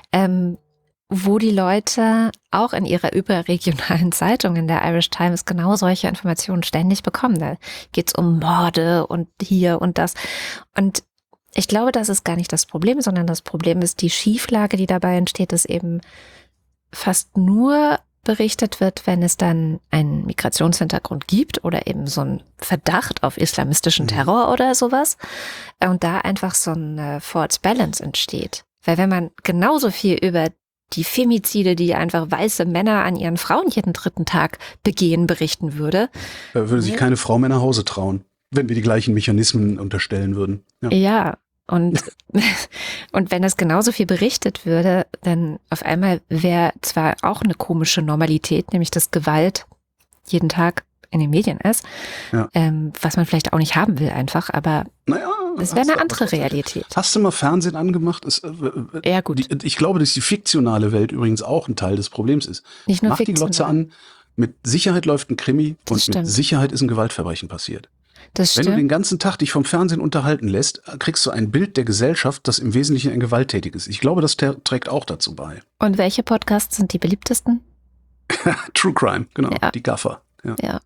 wo die Leute auch in ihrer überregionalen Zeitung, in der Irish Times, genau solche Informationen ständig bekommen. Da geht's um Morde und hier und das. Und ich glaube, das ist gar nicht das Problem, sondern das Problem ist die Schieflage, die dabei entsteht, dass eben fast nur berichtet wird, wenn es dann einen Migrationshintergrund gibt oder eben so einen Verdacht auf islamistischen Terror oder sowas. Und da einfach so ein False Balance entsteht. Weil wenn man genauso viel über die Femizide, die einfach weiße Männer an ihren Frauen jeden dritten Tag begehen, berichten würde. Da würde sich keine Frau mehr nach Hause trauen, wenn wir die gleichen Mechanismen unterstellen würden. Ja, und wenn das genauso viel berichtet würde, dann auf einmal wäre zwar auch eine komische Normalität, nämlich dass Gewalt jeden Tag in den Medien ist, was man vielleicht auch nicht haben will einfach, aber es wäre eine andere Realität. Hast du mal Fernsehen angemacht? Ja, gut. Ich glaube, dass die fiktionale Welt übrigens auch ein Teil des Problems ist. Nicht nur Mach die Glotze an, mit Sicherheit läuft ein Krimi und stimmt. mit Sicherheit ist ein Gewaltverbrechen passiert. Das Wenn du den stimmt. ganzen Tag dich vom Fernsehen unterhalten lässt, kriegst du ein Bild der Gesellschaft, das im Wesentlichen ein gewalttätiges ist. Ich glaube, das trägt auch dazu bei. Und welche Podcasts sind die beliebtesten? True Crime, genau, Ja. die Gaffer. Ja.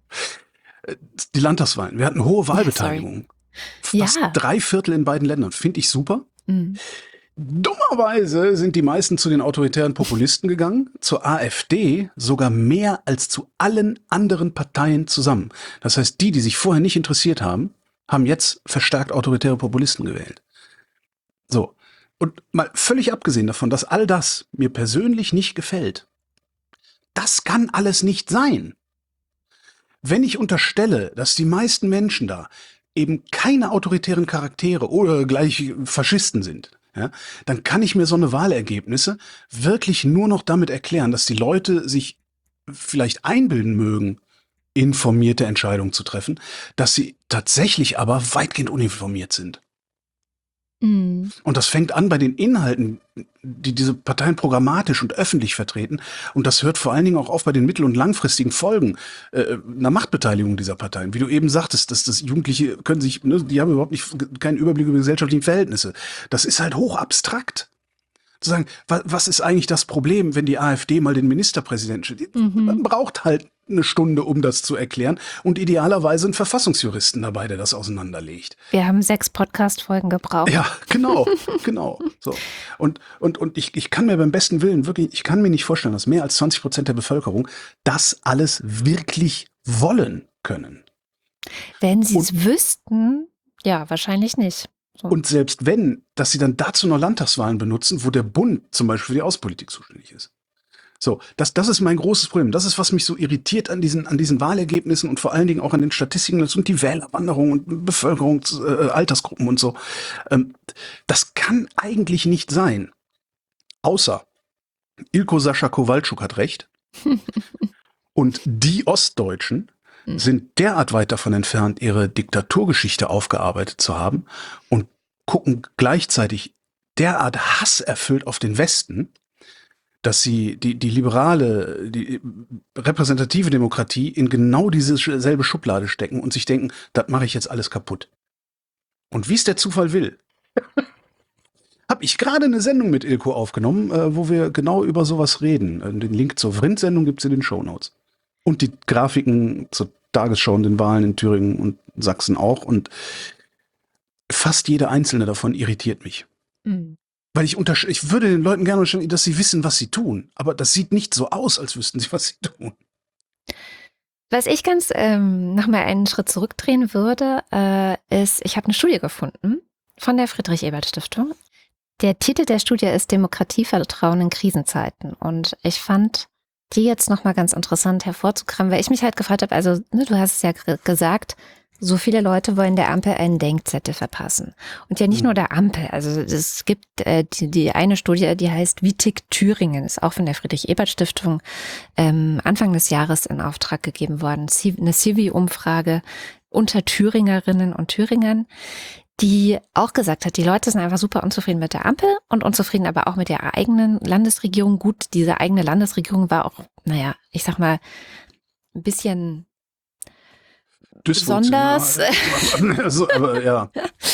Die Landtagswahlen. Wir hatten hohe Wahlbeteiligung. Fast Ja. 3/4 in beiden Ländern. Finde ich super. Mhm. Dummerweise sind die meisten zu den autoritären Populisten gegangen, zur AfD sogar mehr als zu allen anderen Parteien zusammen. Das heißt, die sich vorher nicht interessiert haben, haben jetzt verstärkt autoritäre Populisten gewählt. So. Und mal völlig abgesehen davon, dass all das mir persönlich nicht gefällt, das kann alles nicht sein. Wenn ich unterstelle, dass die meisten Menschen da eben keine autoritären Charaktere oder gleich Faschisten sind, ja, dann kann ich mir so eine Wahlergebnisse wirklich nur noch damit erklären, dass die Leute sich vielleicht einbilden mögen, informierte Entscheidungen zu treffen, dass sie tatsächlich aber weitgehend uninformiert sind. Mhm. Und das fängt an bei den Inhalten, die diese Parteien programmatisch und öffentlich vertreten. Und das hört vor allen Dingen auch auf bei den mittel- und langfristigen Folgen einer Machtbeteiligung dieser Parteien. Wie du eben sagtest, dass das Jugendliche können sich, ne, die haben überhaupt keinen Überblick über gesellschaftliche Verhältnisse. Das ist halt hoch abstrakt. Zu sagen, was ist eigentlich das Problem, wenn die AfD mal den Ministerpräsidenten stellt? Man braucht halt eine Stunde, um das zu erklären. Und idealerweise einen Verfassungsjuristen dabei, der das auseinanderlegt. Wir haben 6 Podcast-Folgen gebraucht. Ja, genau. So. Und ich kann mir beim besten Willen wirklich, ich kann mir nicht vorstellen, dass mehr als 20% der Bevölkerung das alles wirklich wollen können. Wenn sie es wüssten, ja, wahrscheinlich nicht. So. Und selbst wenn, dass sie dann dazu noch Landtagswahlen benutzen, wo der Bund zum Beispiel für die Außenpolitik zuständig ist. So, das ist mein großes Problem. Das ist, was mich so irritiert an diesen Wahlergebnissen und vor allen Dingen auch an den Statistiken und die Wählerwanderung und Altersgruppen und so. Das kann eigentlich nicht sein. Außer Ilko Sascha Kowalczuk hat recht. Und die Ostdeutschen sind derart weit davon entfernt, ihre Diktaturgeschichte aufgearbeitet zu haben und gucken gleichzeitig derart hasserfüllt auf den Westen, dass sie die liberale, die repräsentative Demokratie in genau diese selbe Schublade stecken und sich denken, das mache ich jetzt alles kaputt. Und wie es der Zufall will, habe ich gerade eine Sendung mit Ilko aufgenommen, wo wir genau über sowas reden. Den Link zur Vrind-Sendung gibt's in den Shownotes. Und die Grafiken zur Tagesschau und den Wahlen in Thüringen und Sachsen auch. Und fast jede einzelne davon irritiert mich. Mhm. Weil ich würde den Leuten gerne unterstellen, dass sie wissen, was sie tun. Aber das sieht nicht so aus, als wüssten sie, was sie tun. Was ich ganz nochmal einen Schritt zurückdrehen würde, ist, ich habe eine Studie gefunden von der Friedrich-Ebert-Stiftung. Der Titel der Studie ist Demokratievertrauen in Krisenzeiten. Und ich fand die jetzt nochmal ganz interessant hervorzukramen, weil ich mich halt gefragt habe, also du hast es ja gesagt, so viele Leute wollen der Ampel einen Denkzettel verpassen. Und ja nicht nur der Ampel, also es gibt die eine Studie, die heißt Wie tickt Thüringen, ist auch von der Friedrich-Ebert-Stiftung Anfang des Jahres in Auftrag gegeben worden. Eine Civi-Umfrage unter Thüringerinnen und Thüringern, die auch gesagt hat, die Leute sind einfach super unzufrieden mit der Ampel und unzufrieden aber auch mit der eigenen Landesregierung. Gut, diese eigene Landesregierung war auch, naja, ich sag mal, ein bisschen besonders. Also, aber ja.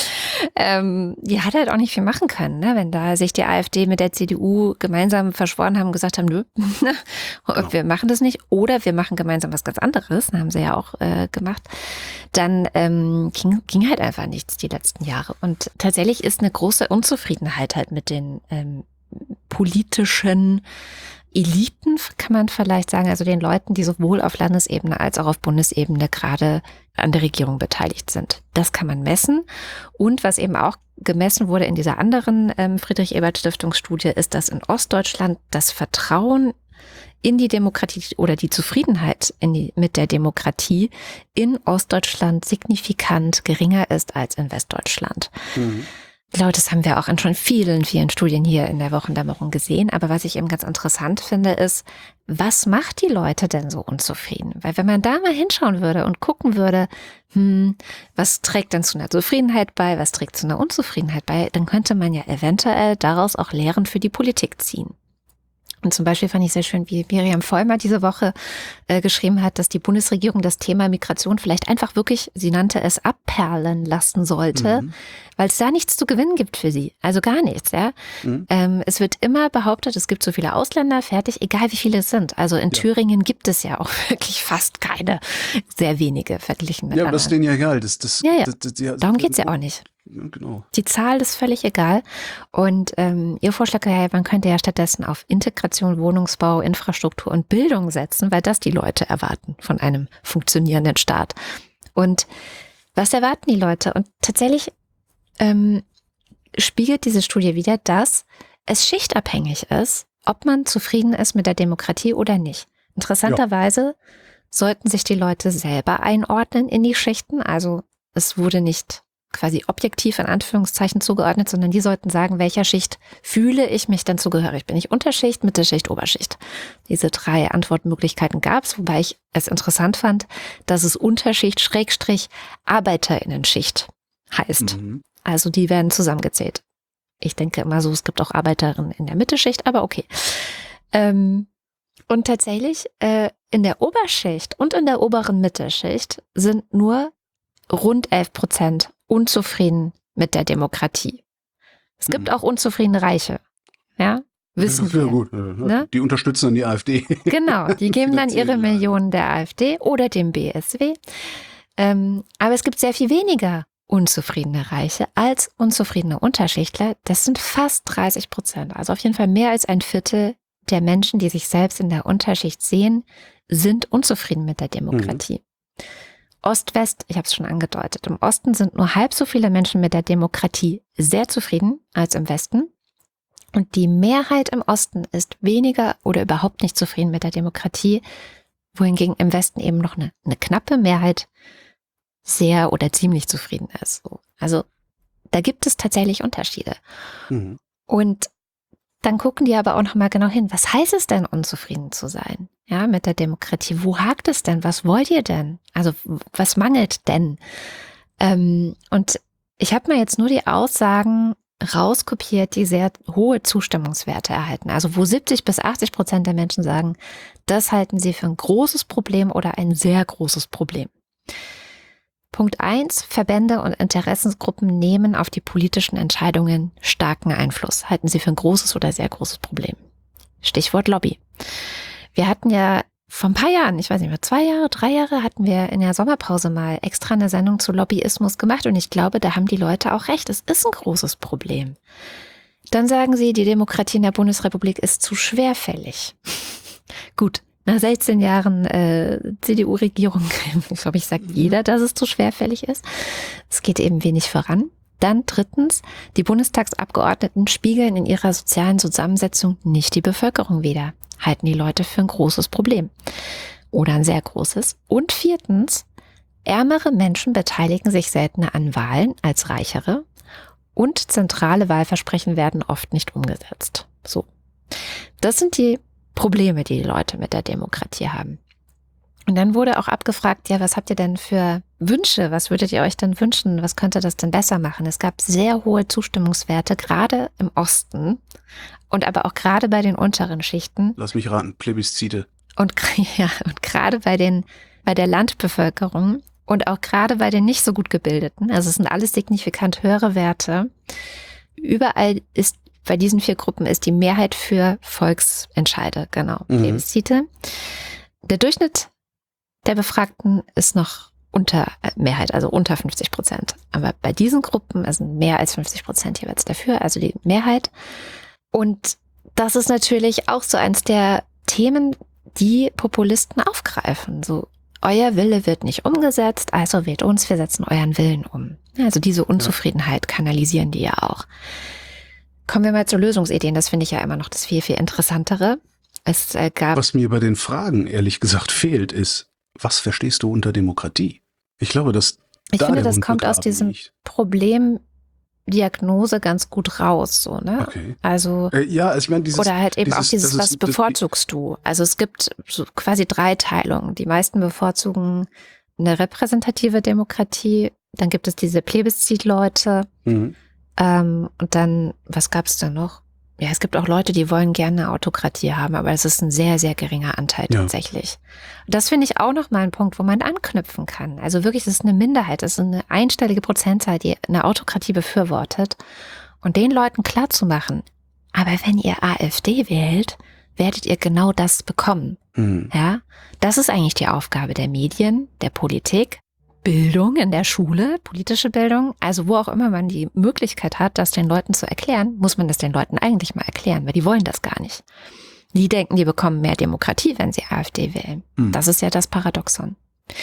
Die hat halt auch nicht viel machen können, ne? Wenn da sich die AfD mit der CDU gemeinsam verschworen haben und gesagt haben, nö, wir machen das nicht. Oder wir machen gemeinsam was ganz anderes, haben sie ja auch gemacht. Dann ging halt einfach nichts die letzten Jahre. Und tatsächlich ist eine große Unzufriedenheit halt mit den politischen Eliten, kann man vielleicht sagen, also den Leuten, die sowohl auf Landesebene als auch auf Bundesebene gerade an der Regierung beteiligt sind. Das kann man messen. Und was eben auch gemessen wurde in dieser anderen Friedrich-Ebert-Stiftungsstudie, ist, dass in Ostdeutschland das Vertrauen in die Demokratie oder die Zufriedenheit mit der Demokratie in Ostdeutschland signifikant geringer ist als in Westdeutschland. Mhm. Ich glaube, das haben wir auch in schon vielen, vielen Studien hier in der Wochendämmerung gesehen. Aber was ich eben ganz interessant finde, ist, was macht die Leute denn so unzufrieden? Weil wenn man da mal hinschauen würde und gucken würde, was trägt denn zu einer Zufriedenheit bei, was trägt zu einer Unzufriedenheit bei, dann könnte man ja eventuell daraus auch Lehren für die Politik ziehen. Und zum Beispiel fand ich sehr schön, wie Miriam Vollmer diese Woche geschrieben hat, dass die Bundesregierung das Thema Migration vielleicht einfach wirklich, sie nannte es, abperlen lassen sollte, weil es da nichts zu gewinnen gibt für sie. Also gar nichts, ja. Es wird immer behauptet, es gibt so viele Ausländer, fertig, egal wie viele es sind. Also in Thüringen gibt es ja auch wirklich fast keine, sehr wenige verglichen mit anderen. Ja, aber das ist denen ja egal. Darum geht's ja auch nicht. Ja, genau. Die Zahl ist völlig egal. Und ihr Vorschlag war, man könnte ja stattdessen auf Integration, Wohnungsbau, Infrastruktur und Bildung setzen, weil das die Leute erwarten von einem funktionierenden Staat. Und was erwarten die Leute? Und tatsächlich spiegelt diese Studie wieder, dass es schichtabhängig ist, ob man zufrieden ist mit der Demokratie oder nicht. Interessanterweise sollten sich die Leute selber einordnen in die Schichten. Also es wurde nicht quasi objektiv in Anführungszeichen zugeordnet, sondern die sollten sagen, welcher Schicht fühle ich mich denn zugehörig? Bin ich Unterschicht, Mittelschicht, Oberschicht? Diese 3 Antwortmöglichkeiten gab es, wobei ich es interessant fand, dass es Unterschicht / ArbeiterInnenschicht heißt. Also die werden zusammengezählt. Ich denke immer so, es gibt auch Arbeiterinnen in der Mittelschicht, aber okay. Und tatsächlich in der Oberschicht und in der oberen Mittelschicht sind nur rund 11% unzufrieden mit der Demokratie. Es gibt auch unzufriedene Reiche, ja, wissen wir. Gut, ne? Die unterstützen dann die AfD. Genau, die geben dann ihre Millionen der AfD oder dem BSW. Aber es gibt sehr viel weniger unzufriedene Reiche als unzufriedene Unterschichtler. Das sind fast 30%. Also auf jeden Fall mehr als ein Viertel der Menschen, die sich selbst in der Unterschicht sehen, sind unzufrieden mit der Demokratie. Ost-West, ich habe es schon angedeutet, im Osten sind nur halb so viele Menschen mit der Demokratie sehr zufrieden als im Westen. Und die Mehrheit im Osten ist weniger oder überhaupt nicht zufrieden mit der Demokratie, wohingegen im Westen eben noch eine knappe Mehrheit sehr oder ziemlich zufrieden ist. Also da gibt es tatsächlich Unterschiede. Und dann gucken die aber auch noch mal genau hin, was heißt es denn, unzufrieden zu sein? Ja, mit der Demokratie. Wo hakt es denn? Was wollt ihr denn? Also was mangelt denn? Und ich habe mir jetzt nur die Aussagen rauskopiert, die sehr hohe Zustimmungswerte erhalten. Also wo 70-80% der Menschen sagen, das halten sie für ein großes Problem oder ein sehr großes Problem. Punkt 1, Verbände und Interessensgruppen nehmen auf die politischen Entscheidungen starken Einfluss. Halten sie für ein großes oder sehr großes Problem. Stichwort Lobby. Wir hatten ja Vor ein paar Jahren, ich weiß nicht mehr, 2 Jahre, 3 Jahre, hatten wir in der Sommerpause mal extra eine Sendung zu Lobbyismus gemacht und ich glaube, da haben die Leute auch recht. Es ist ein großes Problem. Dann sagen sie, die Demokratie in der Bundesrepublik ist zu schwerfällig. Gut, nach 16 Jahren CDU-Regierung, ich glaube, ich sage jeder, dass es zu schwerfällig ist. Es geht eben wenig voran. Dann drittens, die Bundestagsabgeordneten spiegeln in ihrer sozialen Zusammensetzung nicht die Bevölkerung wider. Halten die Leute für ein großes Problem oder ein sehr großes. Und viertens, ärmere Menschen beteiligen sich seltener an Wahlen als reichere und zentrale Wahlversprechen werden oft nicht umgesetzt. So, das sind die Probleme, die die Leute mit der Demokratie haben. Und dann wurde auch abgefragt, ja, was habt ihr denn für Wünsche? Was würdet ihr euch denn wünschen? Was könnte das denn besser machen? Es gab sehr hohe Zustimmungswerte, gerade im Osten und aber auch gerade bei den unteren Schichten. Lass mich raten, Plebiszite. Und gerade bei der Landbevölkerung und auch gerade bei den nicht so gut gebildeten. Also es sind alles signifikant höhere Werte. Überall ist bei diesen 4 Gruppen ist die Mehrheit für Volksentscheide, genau, Plebiszite. Der Durchschnitt der Befragten ist noch unter Mehrheit, also unter 50%. Aber bei diesen Gruppen sind mehr als 50% jeweils dafür, also die Mehrheit. Und das ist natürlich auch so eins der Themen, die Populisten aufgreifen. So, euer Wille wird nicht umgesetzt, also wählt uns, wir setzen euren Willen um. Also diese Unzufriedenheit kanalisieren die ja auch. Kommen wir mal zu Lösungsideen. Das finde ich ja immer noch das viel, viel Interessantere. Was mir bei den Fragen ehrlich gesagt fehlt, ist, was verstehst du unter Demokratie? Ich glaube, dass ich da finde, der das Hund kommt aus begraben diesem liegt. Problemdiagnose ganz gut raus, so, ne? Okay. Also Ja, ich meine, oder halt eben auch das dieses, ist- was bevorzugst du? Also es gibt so quasi 3 Teilungen. Die meisten bevorzugen eine repräsentative Demokratie. Dann gibt es diese Plebiszitleute. Mhm. Und dann, was gab es da noch? Ja, es gibt auch Leute, die wollen gerne eine Autokratie haben, aber es ist ein sehr, sehr geringer Anteil Ja. tatsächlich. Das finde ich auch nochmal ein Punkt, wo man anknüpfen kann. Also wirklich, es ist eine Minderheit, es ist eine einstellige Prozentzahl, die eine Autokratie befürwortet. Und den Leuten klarzumachen, aber wenn ihr AfD wählt, werdet ihr genau das bekommen. Mhm. Ja, das ist eigentlich die Aufgabe der Medien, der Politik, Bildung in der Schule, politische Bildung, also wo auch immer man die Möglichkeit hat, das den Leuten zu erklären, muss man das den Leuten eigentlich mal erklären, weil die wollen das gar nicht. Die denken, die bekommen mehr Demokratie, wenn sie AfD wählen. Mhm. Das ist ja das Paradoxon.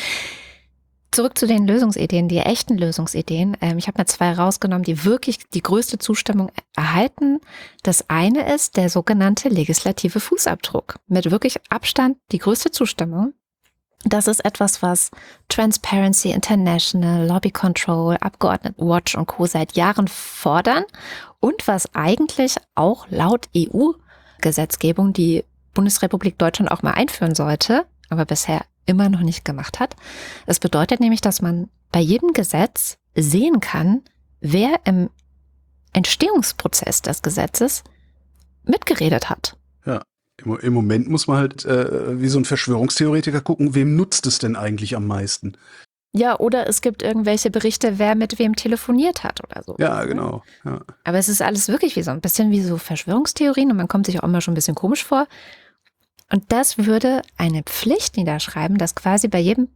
Zurück zu den Lösungsideen, die echten Lösungsideen. Ich habe mal 2 rausgenommen, die wirklich die größte Zustimmung erhalten. Das eine ist der sogenannte legislative Fußabdruck. Mit wirklich Abstand die größte Zustimmung. Das ist etwas, was Transparency International, Lobby Control, Abgeordnetenwatch und Co. seit Jahren fordern und was eigentlich auch laut EU-Gesetzgebung die Bundesrepublik Deutschland auch mal einführen sollte, aber bisher immer noch nicht gemacht hat. Es bedeutet nämlich, dass man bei jedem Gesetz sehen kann, wer im Entstehungsprozess des Gesetzes mitgeredet hat. Ja. Im Moment muss man halt wie so ein Verschwörungstheoretiker gucken, wem nutzt es denn eigentlich am meisten? Ja, oder es gibt irgendwelche Berichte, wer mit wem telefoniert hat oder so. Ja, genau. Ja. Aber es ist alles wirklich wie so ein bisschen wie so Verschwörungstheorien und man kommt sich auch immer schon ein bisschen komisch vor. Und das würde eine Pflicht niederschreiben, dass quasi bei jedem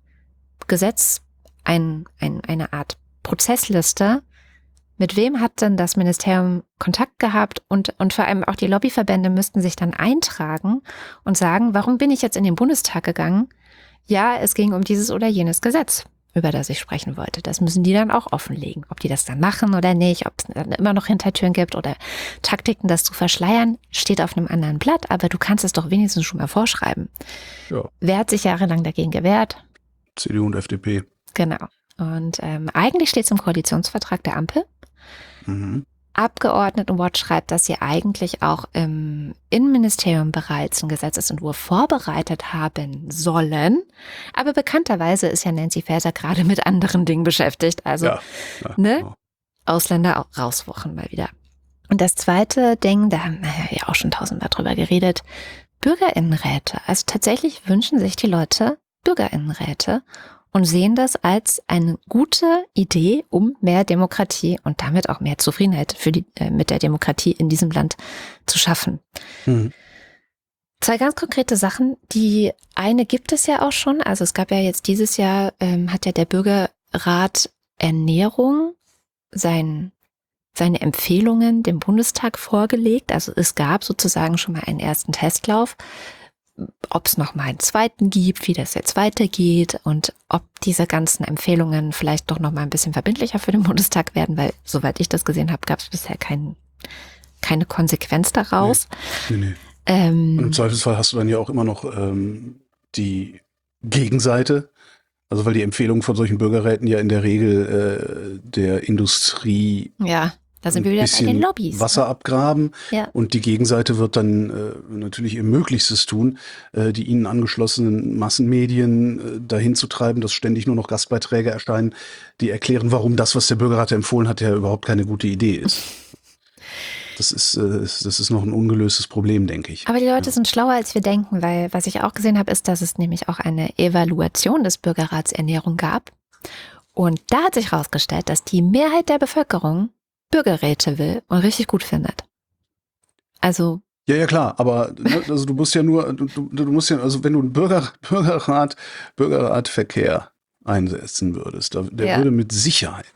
Gesetz eine Art Prozessliste, mit wem hat denn das Ministerium Kontakt gehabt und vor allem auch die Lobbyverbände müssten sich dann eintragen und sagen, warum bin ich jetzt in den Bundestag gegangen? Ja, es ging um dieses oder jenes Gesetz, über das ich sprechen wollte. Das müssen die dann auch offenlegen. Ob die das dann machen oder nicht, ob es dann immer noch Hintertüren gibt oder Taktiken, das zu verschleiern, steht auf einem anderen Blatt, aber du kannst es doch wenigstens schon mal vorschreiben. Ja. Wer hat sich jahrelang dagegen gewehrt? CDU und FDP. Genau. Und eigentlich steht es im Koalitionsvertrag der Ampel. Mhm. Abgeordnetenwatch schreibt, dass sie eigentlich auch im Innenministerium bereits einen Gesetzesentwurf vorbereitet haben sollen. Aber bekannterweise ist ja Nancy Faeser gerade mit anderen Dingen beschäftigt. Also Ja, ne? genau. Ausländer auch rauswochen mal wieder. Und das zweite Ding, da haben wir ja auch schon tausendmal drüber geredet, BürgerInnenräte. Also tatsächlich wünschen sich die Leute BürgerInnenräte und sehen das als eine gute Idee, um mehr Demokratie und damit auch mehr Zufriedenheit mit der Demokratie in diesem Land zu schaffen. Mhm. Zwei ganz konkrete Sachen. Die eine gibt es ja auch schon. Also es gab ja jetzt dieses Jahr, hat ja der Bürgerrat Ernährung seine Empfehlungen dem Bundestag vorgelegt. Also es gab sozusagen schon mal einen ersten Testlauf. Ob es noch mal einen zweiten gibt, wie das jetzt weitergeht und ob diese ganzen Empfehlungen vielleicht doch noch mal ein bisschen verbindlicher für den Bundestag werden, weil soweit ich das gesehen habe, gab es bisher keine Konsequenz daraus. Nee. Und im Zweifelsfall hast du dann ja auch immer noch die Gegenseite, also weil die Empfehlungen von solchen Bürgerräten ja in der Regel der Industrie da sind wir wieder bei den Lobbys. Wasser abgraben Ja. und die Gegenseite wird dann natürlich ihr Möglichstes tun, die ihnen angeschlossenen Massenmedien dahin zu treiben, dass ständig nur noch Gastbeiträge erscheinen, die erklären, warum das, was der Bürgerrat empfohlen hat, ja überhaupt keine gute Idee ist. Das ist noch ein ungelöstes Problem, denke ich. Aber die Leute sind schlauer, als wir denken, weil was ich auch gesehen habe, ist, dass es nämlich auch eine Evaluation des Bürgerrats Ernährung gab. Und da hat sich herausgestellt, dass die Mehrheit der Bevölkerung Bürgerräte will und richtig gut findet. Also Ja, klar, aber ne, also du musst ja nur, du musst ja, also wenn du einen Bürgerratverkehr einsetzen würdest, der würde mit Sicherheit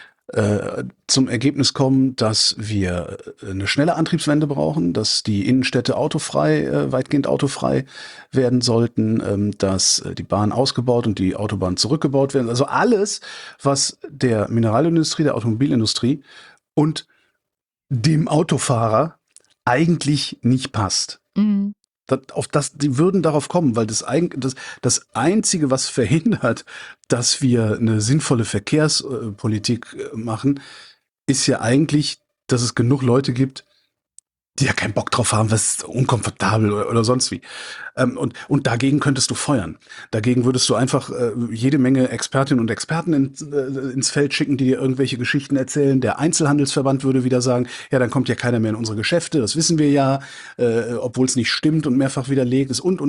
zum Ergebnis kommen, dass wir eine schnelle Antriebswende brauchen, dass die Innenstädte weitgehend autofrei werden sollten, dass die Bahn ausgebaut und die Autobahn zurückgebaut werden. Also alles, was der Mineralindustrie, der Automobilindustrie und dem Autofahrer eigentlich nicht passt. Mhm. Die würden darauf kommen, weil das Einzige, was verhindert, dass wir eine sinnvolle Verkehrspolitik machen, ist ja eigentlich, dass es genug Leute gibt, die ja keinen Bock drauf haben, was ist unkomfortabel oder sonst wie. Und dagegen könntest du feuern. Dagegen würdest du einfach jede Menge Expertinnen und Experten ins Feld schicken, die dir irgendwelche Geschichten erzählen. Der Einzelhandelsverband würde wieder sagen, ja, dann kommt ja keiner mehr in unsere Geschäfte, das wissen wir ja, obwohl es nicht stimmt und mehrfach widerlegt ist und.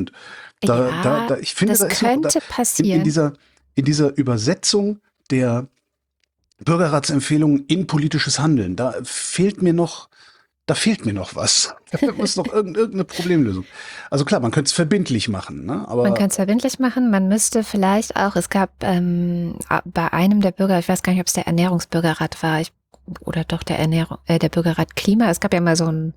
Ich finde, das könnte passieren. In dieser Übersetzung der Bürgerratsempfehlungen in politisches Handeln, da fehlt mir noch was. Da muss noch irgendeine Problemlösung. Also klar, man könnte es verbindlich machen, ne? Aber man könnte es verbindlich machen. Man müsste vielleicht auch, es gab bei einem der Bürger, ich weiß gar nicht, ob es der Ernährungsbürgerrat war, oder doch der Bürgerrat Klima. Es gab ja mal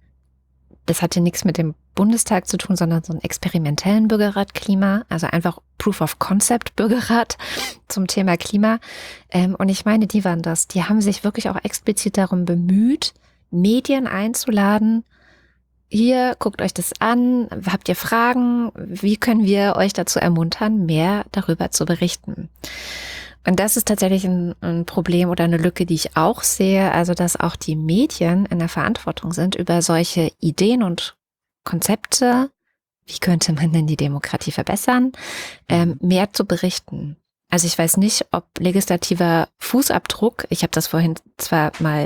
das hatte nichts mit dem Bundestag zu tun, sondern so einen experimentellen Bürgerrat Klima, also einfach Proof of Concept Bürgerrat zum Thema Klima. Und ich meine, die waren das. Die haben sich wirklich auch explizit darum bemüht, Medien einzuladen. Hier, guckt euch das an. Habt ihr Fragen? Wie können wir euch dazu ermuntern, mehr darüber zu berichten? Und das ist tatsächlich ein Problem oder eine Lücke, die ich auch sehe. Also, dass auch die Medien in der Verantwortung sind, über solche Ideen und Konzepte, wie könnte man denn die Demokratie verbessern, mehr zu berichten. Also ich weiß nicht, ob legislativer Fußabdruck, ich habe das vorhin zwar mal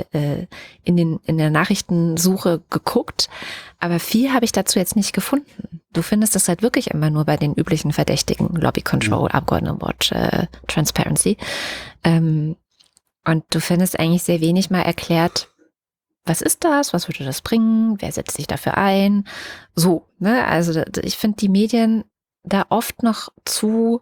in der Nachrichtensuche geguckt, aber viel habe ich dazu jetzt nicht gefunden. Du findest das halt wirklich immer nur bei den üblichen Verdächtigen, Lobby Control, Abgeordnetenwatch, Transparency. Und du findest eigentlich sehr wenig mal erklärt, was ist das, was würde das bringen, wer setzt sich dafür ein, so, ne? Also ich finde die Medien da oft noch zu,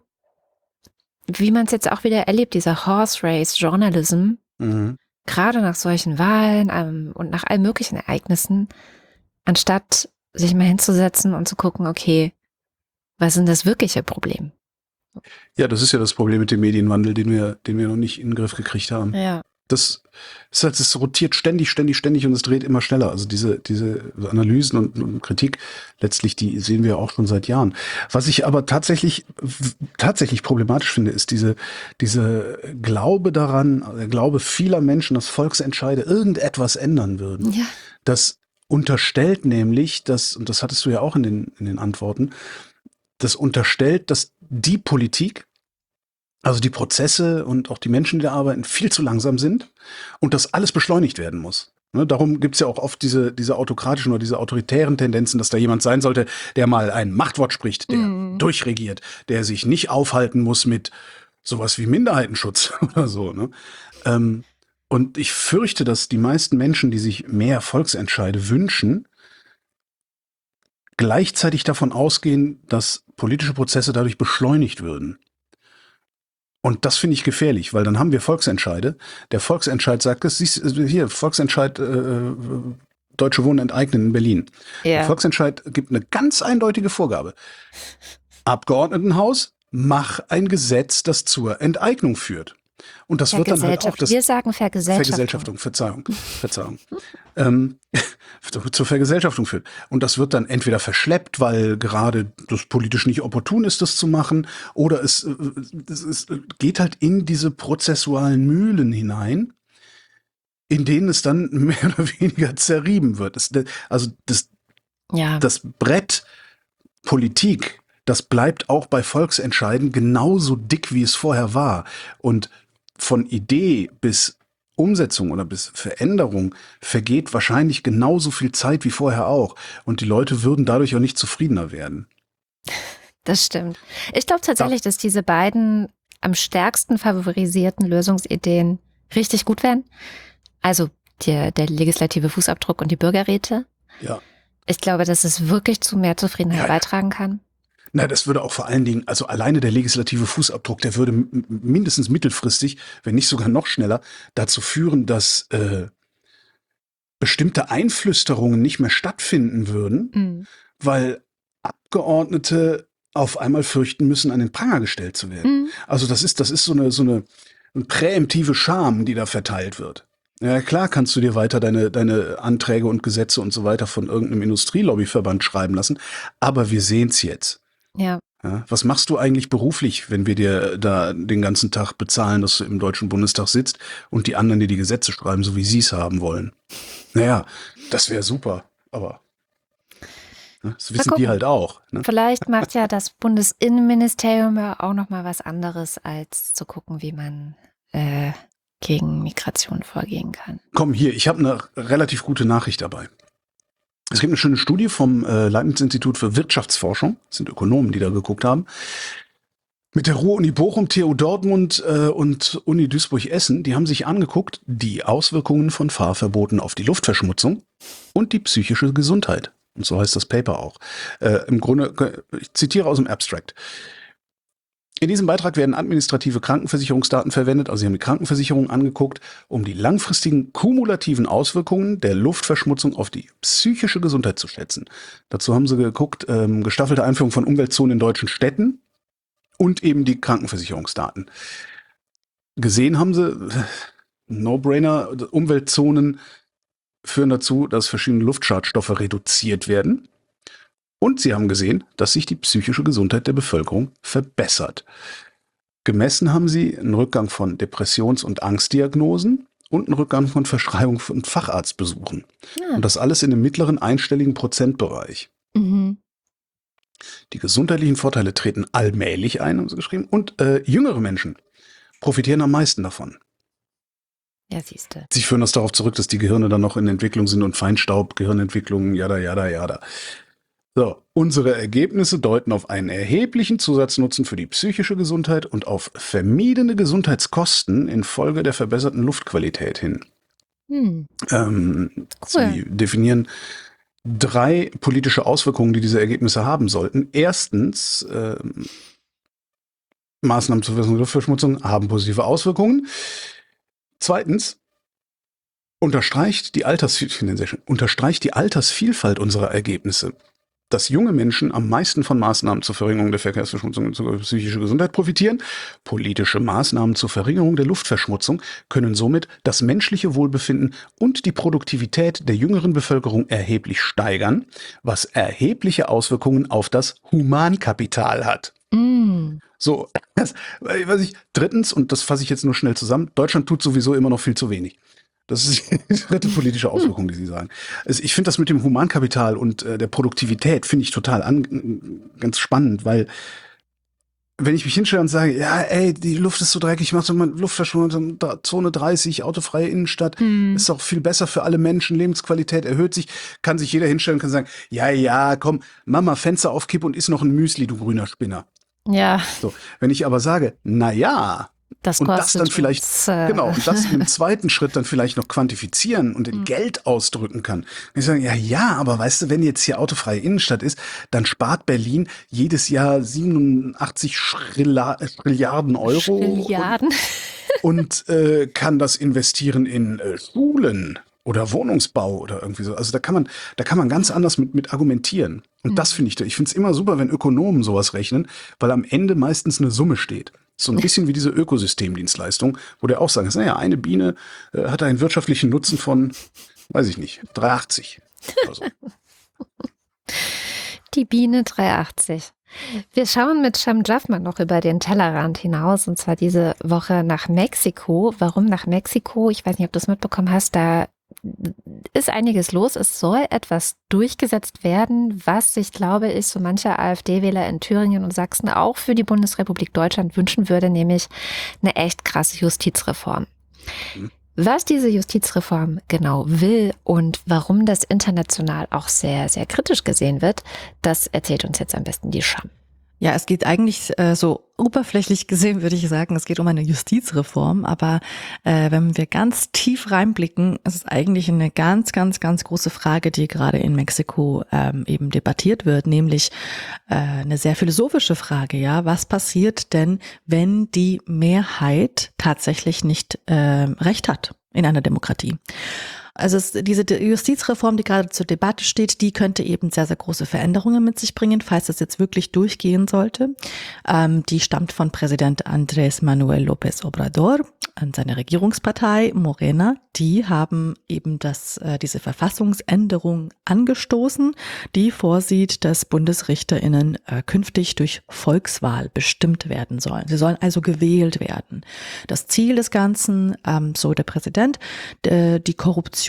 wie man es jetzt auch wieder erlebt, dieser Horse Race Journalism, gerade nach solchen Wahlen und nach allen möglichen Ereignissen, anstatt sich mal hinzusetzen und zu gucken, okay, was ist denn das wirkliche Problem? Ja, das ist ja das Problem mit dem Medienwandel, den wir noch nicht in den Griff gekriegt haben. Ja. Das ist halt, es rotiert ständig und es dreht immer schneller. Also diese Analysen und Kritik, letztlich, die sehen wir auch schon seit Jahren. Was ich aber tatsächlich problematisch finde, ist diese Glaube daran, der Glaube vieler Menschen, dass Volksentscheide irgendetwas ändern würden. Ja. Das unterstellt nämlich, und das hattest du ja auch in den Antworten, das unterstellt, dass die Politik, also die Prozesse und auch die Menschen, die da arbeiten, viel zu langsam sind und dass alles beschleunigt werden muss. Ne, darum gibt's ja auch oft diese autokratischen oder diese autoritären Tendenzen, dass da jemand sein sollte, der mal ein Machtwort spricht, der durchregiert, der sich nicht aufhalten muss mit sowas wie Minderheitenschutz oder so. Ne? Und ich fürchte, dass die meisten Menschen, die sich mehr Volksentscheide wünschen, gleichzeitig davon ausgehen, dass politische Prozesse dadurch beschleunigt würden. Und das finde ich gefährlich, weil dann haben wir Volksentscheide. Der Volksentscheid sagt es, siehst du hier, Volksentscheid Deutsche Wohnen enteignen in Berlin. Der Volksentscheid gibt eine ganz eindeutige Vorgabe. Abgeordnetenhaus, mach ein Gesetz, das zur Enteignung führt. Und das wird dann halt auch das... Wir sagen Vergesellschaftung. Verzeihung. Zur Vergesellschaftung führt. Und das wird dann entweder verschleppt, weil gerade das politisch nicht opportun ist, das zu machen, oder es geht halt in diese prozessualen Mühlen hinein, in denen es dann mehr oder weniger zerrieben wird. Das Brett Politik, das bleibt auch bei Volksentscheiden genauso dick, wie es vorher war. Und von Idee bis Umsetzung oder bis Veränderung vergeht wahrscheinlich genauso viel Zeit wie vorher auch. Und die Leute würden dadurch auch nicht zufriedener werden. Das stimmt. Ich glaube tatsächlich, dass diese beiden am stärksten favorisierten Lösungsideen richtig gut wären. Also der legislative Fußabdruck und die Bürgerräte. Ja. Ich glaube, dass es wirklich zu mehr Zufriedenheit beitragen kann. Na, das würde auch vor allen Dingen, also alleine der legislative Fußabdruck, der würde mindestens mittelfristig, wenn nicht sogar noch schneller, dazu führen, dass bestimmte Einflüsterungen nicht mehr stattfinden würden, weil Abgeordnete auf einmal fürchten müssen, an den Pranger gestellt zu werden. Also das ist so eine präemptive Scham, die da verteilt wird. Ja, klar kannst du dir weiter deine Anträge und Gesetze und so weiter von irgendeinem Industrielobbyverband schreiben lassen, aber wir sehen's jetzt. Ja. Ja, was machst du eigentlich beruflich, wenn wir dir da den ganzen Tag bezahlen, dass du im Deutschen Bundestag sitzt und die anderen dir die Gesetze schreiben, so wie sie es haben wollen? Naja, das wäre super, aber das wissen die halt auch. Ne? Vielleicht macht ja das Bundesinnenministerium ja auch noch mal was anderes, als zu gucken, wie man gegen Migration vorgehen kann. Komm, hier, ich habe eine relativ gute Nachricht dabei. Es gibt eine schöne Studie vom Leibniz-Institut für Wirtschaftsforschung, das sind Ökonomen, die da geguckt haben, mit der Ruhr-Uni Bochum, TU Dortmund und Uni Duisburg-Essen. Die haben sich angeguckt, die Auswirkungen von Fahrverboten auf die Luftverschmutzung und die psychische Gesundheit. Und so heißt das Paper auch. Im Grunde, ich zitiere aus dem Abstract. In diesem Beitrag werden administrative Krankenversicherungsdaten verwendet, also sie haben die Krankenversicherung angeguckt, um die langfristigen kumulativen Auswirkungen der Luftverschmutzung auf die psychische Gesundheit zu schätzen. Dazu haben sie geguckt, gestaffelte Einführung von Umweltzonen in deutschen Städten und eben die Krankenversicherungsdaten. Gesehen haben sie, No-Brainer, Umweltzonen führen dazu, dass verschiedene Luftschadstoffe reduziert werden. Und sie haben gesehen, dass sich die psychische Gesundheit der Bevölkerung verbessert. Gemessen haben sie einen Rückgang von Depressions- und Angstdiagnosen und einen Rückgang von Verschreibung von Facharztbesuchen. Ja. Und das alles in einem mittleren einstelligen Prozentbereich. Die gesundheitlichen Vorteile treten allmählich ein, haben sie geschrieben. Und jüngere Menschen profitieren am meisten davon. Ja, siehste. Sie führen das darauf zurück, dass die Gehirne dann noch in Entwicklung sind und Feinstaub, Gehirnentwicklung, jada. So, unsere Ergebnisse deuten auf einen erheblichen Zusatznutzen für die psychische Gesundheit und auf vermiedene Gesundheitskosten infolge der verbesserten Luftqualität hin. Cool. Sie definieren 3 politische Auswirkungen, die diese Ergebnisse haben sollten. Erstens, Maßnahmen zur Verbesserung der Luftverschmutzung haben positive Auswirkungen. Zweitens, unterstreicht die Altersvielfalt unserer Ergebnisse, dass junge Menschen am meisten von Maßnahmen zur Verringerung der Verkehrsverschmutzung und zur psychischen Gesundheit profitieren. Politische Maßnahmen zur Verringerung der Luftverschmutzung können somit das menschliche Wohlbefinden und die Produktivität der jüngeren Bevölkerung erheblich steigern, was erhebliche Auswirkungen auf das Humankapital hat. So, drittens, und das fasse ich jetzt nur schnell zusammen, Deutschland tut sowieso immer noch viel zu wenig. Das ist die dritte politische Auswirkung, die Sie sagen. Also ich finde das mit dem Humankapital und der Produktivität finde ich total ganz spannend, weil wenn ich mich hinstelle und sage, ja, ey, die Luft ist so dreckig, ich mache so mal Luftverschmutzung, Zone 30, autofreie Innenstadt, ist auch viel besser für alle Menschen, Lebensqualität erhöht sich, kann sich jeder hinstellen und kann sagen, ja, komm, Mama, Fenster aufkipp und iss noch ein Müsli, du grüner Spinner. Ja. So, wenn ich aber sage, na ja, Das und das kostet dann vielleicht, uns, genau, und das im zweiten Schritt dann vielleicht noch quantifizieren und in Geld ausdrücken kann. Und ich sage, ja, aber weißt du, wenn jetzt hier autofreie Innenstadt ist, dann spart Berlin jedes Jahr 87 Trilliarden Euro Milliarden. und kann das investieren in Schulen oder Wohnungsbau oder irgendwie so. Also da kann man ganz anders mit argumentieren. Und das finde ich finde es immer super, wenn Ökonomen sowas rechnen, weil am Ende meistens eine Summe steht. So ein bisschen wie diese Ökosystemdienstleistung, wo der auch sagen, naja, eine Biene hat einen wirtschaftlichen Nutzen von, weiß ich nicht, 3,80 oder so. Die Biene 380. Wir schauen mit Cem Jaffman noch über den Tellerrand hinaus, und zwar diese Woche nach Mexiko. Warum nach Mexiko? Ich weiß nicht, ob du es mitbekommen hast, da ist einiges los. Es soll etwas durchgesetzt werden, was sich, glaube ich, so mancher AfD-Wähler in Thüringen und Sachsen auch für die Bundesrepublik Deutschland wünschen würde, nämlich eine echt krasse Justizreform. Was diese Justizreform genau will und warum das international auch sehr, sehr kritisch gesehen wird, das erzählt uns jetzt am besten die Cem. Ja, es geht eigentlich so oberflächlich gesehen, würde ich sagen, es geht um eine Justizreform, aber wenn wir ganz tief reinblicken, ist es eigentlich eine ganz, ganz, ganz große Frage, die gerade in Mexiko eben debattiert wird, nämlich eine sehr philosophische Frage, ja, was passiert denn, wenn die Mehrheit tatsächlich nicht Recht hat in einer Demokratie? Also diese Justizreform, die gerade zur Debatte steht, die könnte eben sehr, sehr große Veränderungen mit sich bringen, falls das jetzt wirklich durchgehen sollte. Die stammt von Präsident Andrés Manuel López Obrador und seiner Regierungspartei Morena. Die haben eben diese Verfassungsänderung angestoßen, die vorsieht, dass BundesrichterInnen künftig durch Volkswahl bestimmt werden sollen. Sie sollen also gewählt werden. Das Ziel des Ganzen, so der Präsident, die Korruption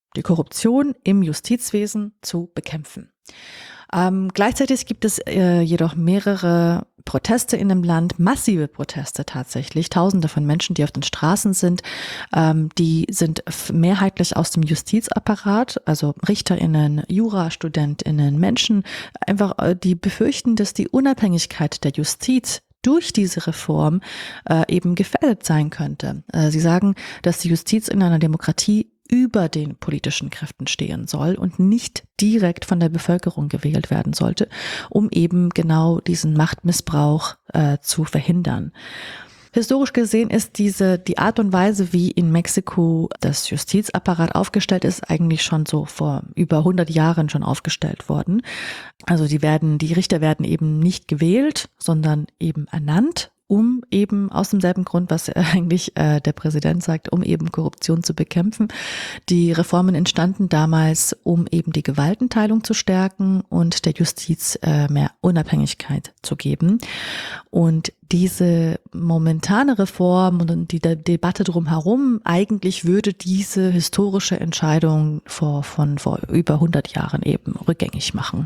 im Justizwesen zu bekämpfen. Gleichzeitig gibt es jedoch mehrere Proteste in dem Land, massive Proteste tatsächlich, Tausende von Menschen, die auf den Straßen sind, die sind mehrheitlich aus dem Justizapparat, also RichterInnen, JurastudentInnen, Menschen, einfach die befürchten, dass die Unabhängigkeit der Justiz durch diese Reform eben gefährdet sein könnte. Sie sagen, dass die Justiz in einer Demokratie über den politischen Kräften stehen soll und nicht direkt von der Bevölkerung gewählt werden sollte, um eben genau diesen Machtmissbrauch zu verhindern. Historisch gesehen ist die Art und Weise, wie in Mexiko das Justizapparat aufgestellt ist, eigentlich schon so vor über 100 Jahren schon aufgestellt worden. Also die Richter werden eben nicht gewählt, sondern eben ernannt, um eben aus demselben Grund, was eigentlich der Präsident sagt, um eben Korruption zu bekämpfen. Die Reformen entstanden damals, um eben die Gewaltenteilung zu stärken und der Justiz mehr Unabhängigkeit zu geben. Und diese momentane Reform und die Debatte drumherum, eigentlich würde diese historische Entscheidung von vor über 100 Jahren eben rückgängig machen.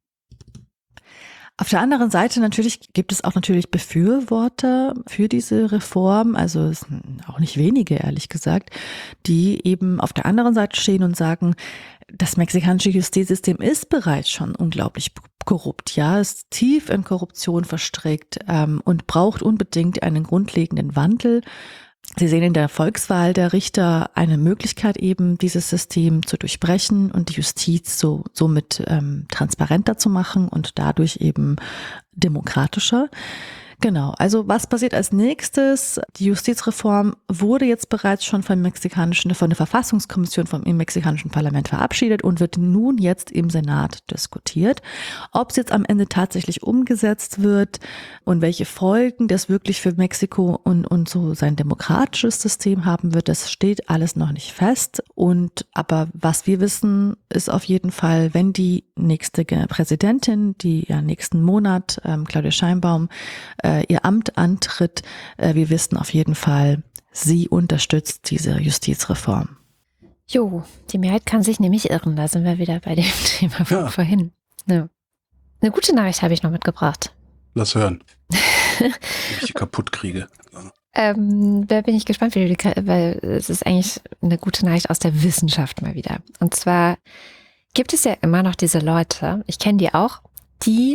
Auf der anderen Seite gibt es auch Befürworter für diese Reform, also es sind auch nicht wenige, ehrlich gesagt, die eben auf der anderen Seite stehen und sagen, das mexikanische Justizsystem ist bereits schon unglaublich korrupt, ja, ist tief in Korruption verstrickt und braucht unbedingt einen grundlegenden Wandel. Sie sehen in der Volkswahl der Richter eine Möglichkeit eben, dieses System zu durchbrechen und die Justiz somit transparenter zu machen und dadurch eben demokratischer. Genau, also was passiert als nächstes? Die Justizreform wurde jetzt bereits schon von der Verfassungskommission im mexikanischen Parlament verabschiedet und wird nun jetzt im Senat diskutiert. Ob es jetzt am Ende tatsächlich umgesetzt wird und welche Folgen das wirklich für Mexiko und so sein demokratisches System haben wird, das steht alles noch nicht fest. Aber was wir wissen, ist auf jeden Fall, wenn die nächste Präsidentin, die ja nächsten Monat, Claudia Sheinbaum, ihr Amt antritt, wir wissen auf jeden Fall, sie unterstützt diese Justizreform. Jo, die Mehrheit kann sich nämlich irren, da sind wir wieder bei dem Thema von vorhin. Ja. Eine gute Nachricht habe ich noch mitgebracht. Lass hören. Ob ich die kaputt kriege. Da bin ich gespannt, weil es ist eigentlich eine gute Nachricht aus der Wissenschaft mal wieder. Und zwar gibt es ja immer noch diese Leute, ich kenne die auch, die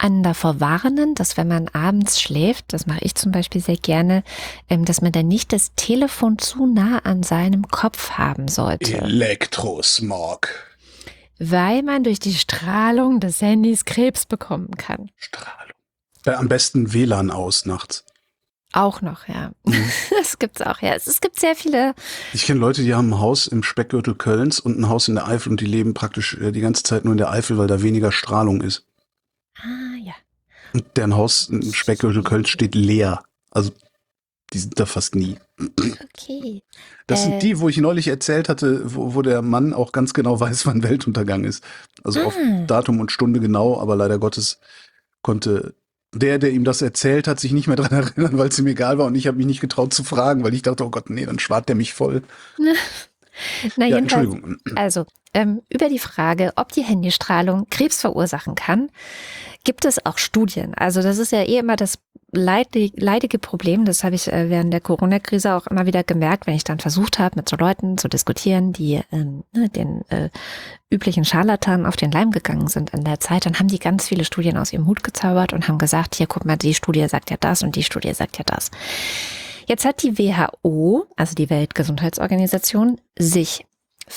einen davor warnen, dass wenn man abends schläft, das mache ich zum Beispiel sehr gerne, dass man dann nicht das Telefon zu nah an seinem Kopf haben sollte. Elektrosmog. Weil man durch die Strahlung des Handys Krebs bekommen kann. Strahlung. Am besten WLAN aus nachts. Auch noch, ja. Das gibt's auch, ja. Es gibt sehr viele. Ich kenne Leute, die haben ein Haus im Speckgürtel Kölns und ein Haus in der Eifel und die leben praktisch die ganze Zeit nur in der Eifel, weil da weniger Strahlung ist. Ah, ja. Und deren Haus im Speckgürtel Kölns steht leer. Also die sind da fast nie. Okay. Das sind die, wo ich neulich erzählt hatte, wo der Mann auch ganz genau weiß, wann Weltuntergang ist. Also auf Datum und Stunde genau, aber leider Gottes konnte der ihm das erzählt hat, sich nicht mehr dran erinnern, weil es ihm egal war und ich habe mich nicht getraut zu fragen, weil ich dachte, oh Gott, nee, dann schwart der mich voll. Na, Ja, jedenfalls, Entschuldigung. also über die Frage, ob die Handystrahlung Krebs verursachen kann, gibt es auch Studien. Also das ist ja immer das leidige Problem, das habe ich während der Corona-Krise auch immer wieder gemerkt, wenn ich dann versucht habe, mit so Leuten zu diskutieren, die den üblichen Scharlatanen auf den Leim gegangen sind in der Zeit, dann haben die ganz viele Studien aus ihrem Hut gezaubert und haben gesagt, hier guck mal, die Studie sagt ja das und die Studie sagt ja das. Jetzt hat die WHO, also die Weltgesundheitsorganisation, sich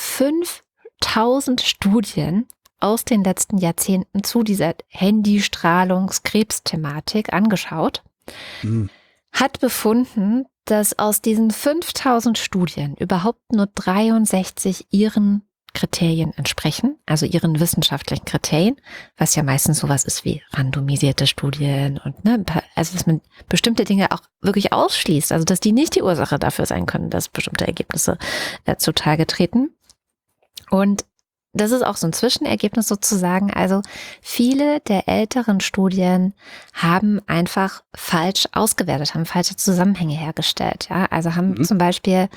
5000 Studien aus den letzten Jahrzehnten zu dieser Handystrahlungskrebsthematik angeschaut, hat befunden, dass aus diesen 5000 Studien überhaupt nur 63 ihren Kriterien entsprechen, also ihren wissenschaftlichen Kriterien, was ja meistens sowas ist wie randomisierte Studien und also dass man bestimmte Dinge auch wirklich ausschließt, also dass die nicht die Ursache dafür sein können, dass bestimmte Ergebnisse zutage treten. Und das ist auch so ein Zwischenergebnis sozusagen. Also viele der älteren Studien haben einfach falsch ausgewertet, haben falsche Zusammenhänge hergestellt. Ja, also haben zum Beispiel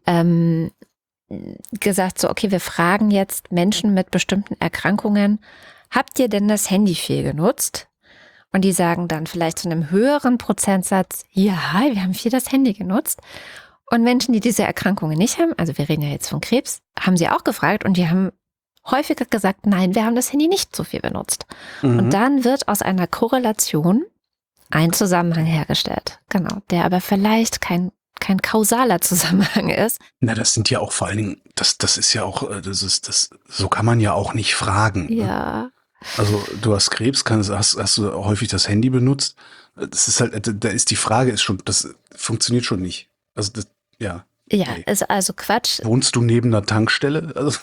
gesagt so, okay, wir fragen jetzt Menschen mit bestimmten Erkrankungen, habt ihr denn das Handy viel genutzt? Und die sagen dann vielleicht zu einem höheren Prozentsatz, ja, wir haben viel das Handy genutzt. Und Menschen, die diese Erkrankungen nicht haben, also wir reden ja jetzt von Krebs, haben sie auch gefragt und die haben häufiger gesagt, nein, wir haben das Handy nicht so viel benutzt. Und dann wird aus einer Korrelation ein Zusammenhang hergestellt. Genau, der aber vielleicht kein kausaler Zusammenhang ist. Na, das sind ja auch vor allen Dingen, das ist ja auch, so kann man ja auch nicht fragen. Ja. Ne? Also du hast Krebs, hast du häufig das Handy benutzt? Das ist halt, da ist die Frage, das funktioniert schon nicht. Also das, ja. Ja, nee. ist also Quatsch. Wohnst du neben einer Tankstelle? Also,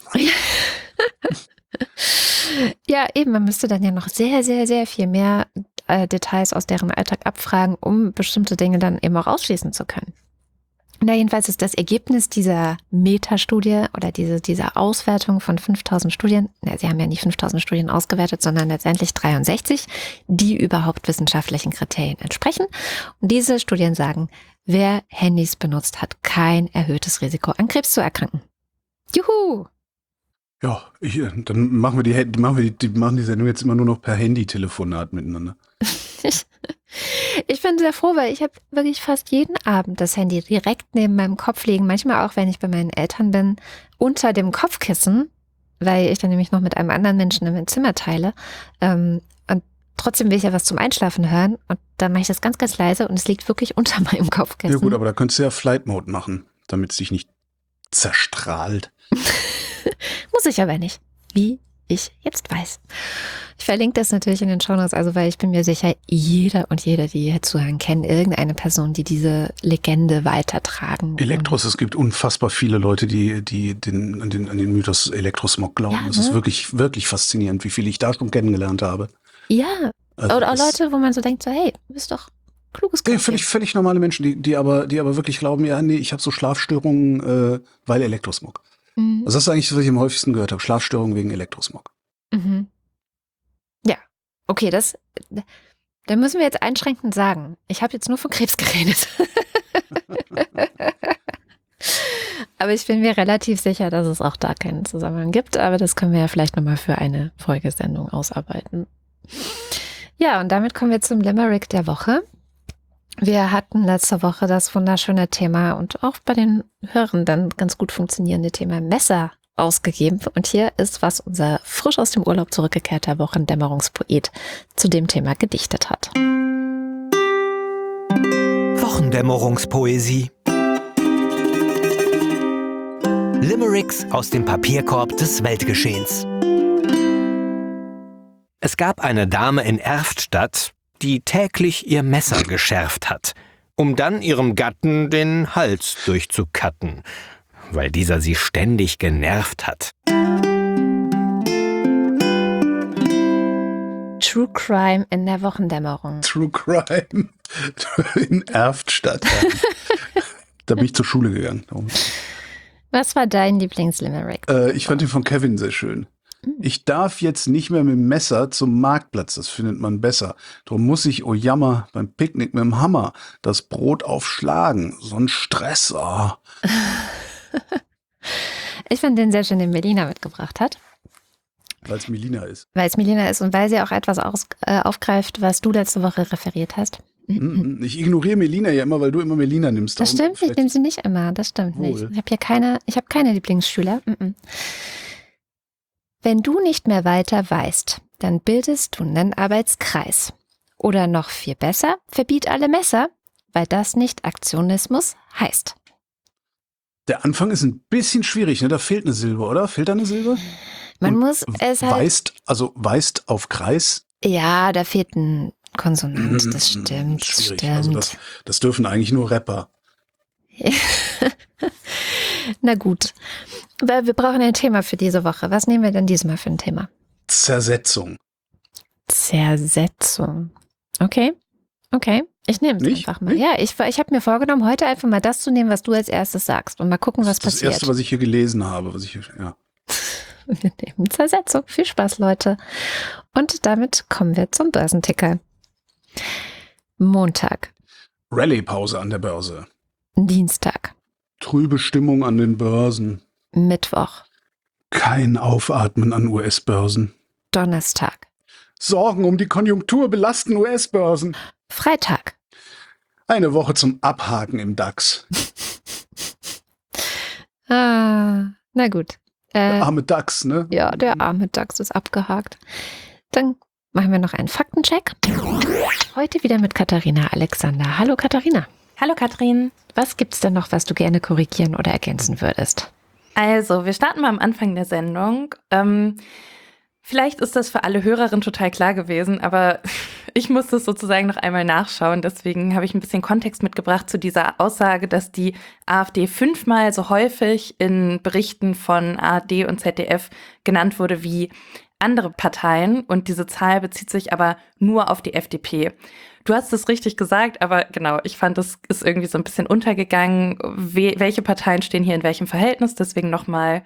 ja, eben, man müsste dann ja noch sehr, sehr, sehr viel mehr Details aus deren Alltag abfragen, um bestimmte Dinge dann eben auch ausschließen zu können. Na, jedenfalls ist das Ergebnis dieser Metastudie oder dieser Auswertung von 5000 Studien, sie haben ja nicht 5000 Studien ausgewertet, sondern letztendlich 63, die überhaupt wissenschaftlichen Kriterien entsprechen. Und diese Studien sagen, wer Handys benutzt, hat kein erhöhtes Risiko an Krebs zu erkranken. Juhu! ja, dann machen wir die Sendung jetzt immer nur noch per Handy-Telefonat miteinander. Ich bin sehr froh, weil ich habe wirklich fast jeden Abend das Handy direkt neben meinem Kopf liegen. Manchmal auch, wenn ich bei meinen Eltern bin, unter dem Kopfkissen, weil ich dann nämlich noch mit einem anderen Menschen im Zimmer teile. Und trotzdem will ich ja was zum Einschlafen hören. Und dann mache ich das ganz, ganz leise und es liegt wirklich unter meinem Kopfkissen. Ja gut, aber da könntest du ja Flight Mode machen, damit es dich nicht zerstrahlt. Muss ich aber nicht. Wie ich jetzt weiß. Ich verlinke das natürlich in den Shownotes, also weil ich bin mir sicher, jeder und jede, die hier zuhören, kennen irgendeine Person, die diese Legende weitertragen. Es gibt unfassbar viele Leute, die an den Mythos Elektrosmog glauben. Ja, Das ist wirklich, wirklich faszinierend, wie viele ich da schon kennengelernt habe. Ja, Also oder auch Leute, wo man so denkt, so hey, du bist doch kluges Nee, Kerlchen. völlig normale Menschen, die aber wirklich glauben, ja, nee, ich habe so Schlafstörungen, weil Elektrosmog. Mhm. Also das ist eigentlich, was ich am häufigsten gehört habe. Schlafstörungen wegen Elektrosmog. Mhm. Ja, okay, da müssen wir jetzt einschränkend sagen. Ich habe jetzt nur von Krebs geredet. Aber ich bin mir relativ sicher, dass es auch da keinen Zusammenhang gibt. Aber das können wir ja vielleicht nochmal für eine Folgesendung ausarbeiten. Ja, und damit kommen wir zum Limerick der Woche. Wir hatten letzte Woche das wunderschöne Thema und auch bei den Hörern dann ganz gut funktionierende Thema Messer ausgegeben. Und hier ist, was unser frisch aus dem Urlaub zurückgekehrter Wochendämmerungspoet zu dem Thema gedichtet hat. Wochendämmerungspoesie. Limericks aus dem Papierkorb des Weltgeschehens. Es gab eine Dame in Erftstadt, die täglich ihr Messer geschärft hat, um dann ihrem Gatten den Hals durchzukatten, weil dieser sie ständig genervt hat. True Crime in der Wochendämmerung. True Crime in Erftstadt. Da bin ich zur Schule gegangen. Was war dein Lieblingslimerick? Ich fand den von Kevin sehr schön. Ich darf jetzt nicht mehr mit dem Messer zum Marktplatz, das findet man besser. Drum muss ich, oh Jammer, beim Picknick mit dem Hammer das Brot aufschlagen. So ein Stress. Oh. Ich fand den sehr schön, den Melina mitgebracht hat. Weil es Melina ist. Weil es Melina ist und weil sie auch etwas aufgreift, was du letzte Woche referiert hast. Ich ignoriere Melina ja immer, weil du immer Melina nimmst. Das stimmt, ich nehme sie nicht immer. Das stimmt nicht. Ich habe keine Lieblingsschüler. Wenn du nicht mehr weiter weißt, dann bildest du einen Arbeitskreis. Oder noch viel besser, verbiet alle Messer, weil das nicht Aktionismus heißt. Der Anfang ist ein bisschen schwierig, ne? Da fehlt eine Silbe, oder? Fehlt da eine Silbe? Man muss es halt... Weist auf Kreis? Ja, da fehlt ein Konsonant, das stimmt. Schwierig. Stimmt. Also das dürfen eigentlich nur Rapper. Na gut, weil wir brauchen ein Thema für diese Woche. Was nehmen wir denn diesmal für ein Thema? Zersetzung. Zersetzung. Okay. Ich nehme es einfach mal. Nicht? Ja, ich habe mir vorgenommen, heute einfach mal das zu nehmen, was du als erstes sagst und mal gucken, was Das passiert. Erste, was ich hier gelesen habe. Wir nehmen Zersetzung. Viel Spaß, Leute. Und damit kommen wir zum Börsenticker. Montag. Rallye-Pause an der Börse. Dienstag. Trübe Stimmung an den Börsen. Mittwoch. Kein Aufatmen an US-Börsen. Donnerstag. Sorgen um die Konjunktur belasten US-Börsen. Freitag. Eine Woche zum Abhaken im DAX. Na gut. Der arme DAX, ne? Ja, der arme DAX ist abgehakt. Dann machen wir noch einen Faktencheck. Heute wieder mit Katharina Alexander. Hallo Katharina. Hallo Katrin. Was gibt's denn noch, was du gerne korrigieren oder ergänzen würdest? Also, wir starten mal am Anfang der Sendung. Vielleicht ist das für alle Hörerinnen total klar gewesen, aber ich muss das sozusagen noch einmal nachschauen. Deswegen habe ich ein bisschen Kontext mitgebracht zu dieser Aussage, dass die AfD 5-mal so häufig in Berichten von ARD und ZDF genannt wurde wie andere Parteien. Und diese Zahl bezieht sich aber nur auf die FDP. Du hast es richtig gesagt, aber genau, ich fand, das ist irgendwie so ein bisschen untergegangen. Welche Parteien stehen hier in welchem Verhältnis? Deswegen nochmal,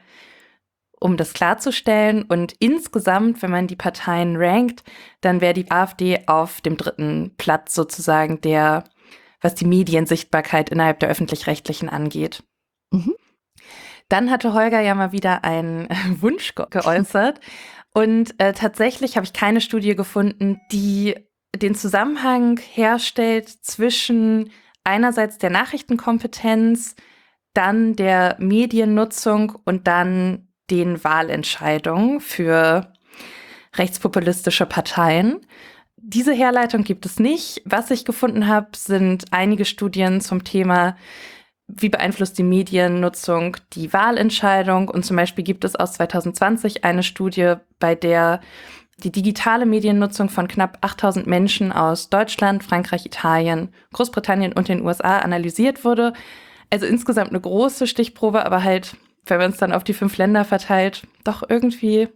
um das klarzustellen. Und insgesamt, wenn man die Parteien rankt, dann wäre die AfD auf dem 3. Platz sozusagen was die Mediensichtbarkeit innerhalb der Öffentlich-Rechtlichen angeht. Mhm. Dann hatte Holger ja mal wieder einen Wunsch geäußert. Und tatsächlich habe ich keine Studie gefunden, die den Zusammenhang herstellt zwischen einerseits der Nachrichtenkompetenz, dann der Mediennutzung und dann den Wahlentscheidungen für rechtspopulistische Parteien. Diese Herleitung gibt es nicht. Was ich gefunden habe, sind einige Studien zum Thema, wie beeinflusst die Mediennutzung die Wahlentscheidung. Und zum Beispiel gibt es aus 2020 eine Studie, bei der die digitale Mediennutzung von knapp 8000 Menschen aus Deutschland, Frankreich, Italien, Großbritannien und den USA analysiert wurde. Also insgesamt eine große Stichprobe, aber halt, wenn man es dann auf die 5 Länder verteilt, doch irgendwie,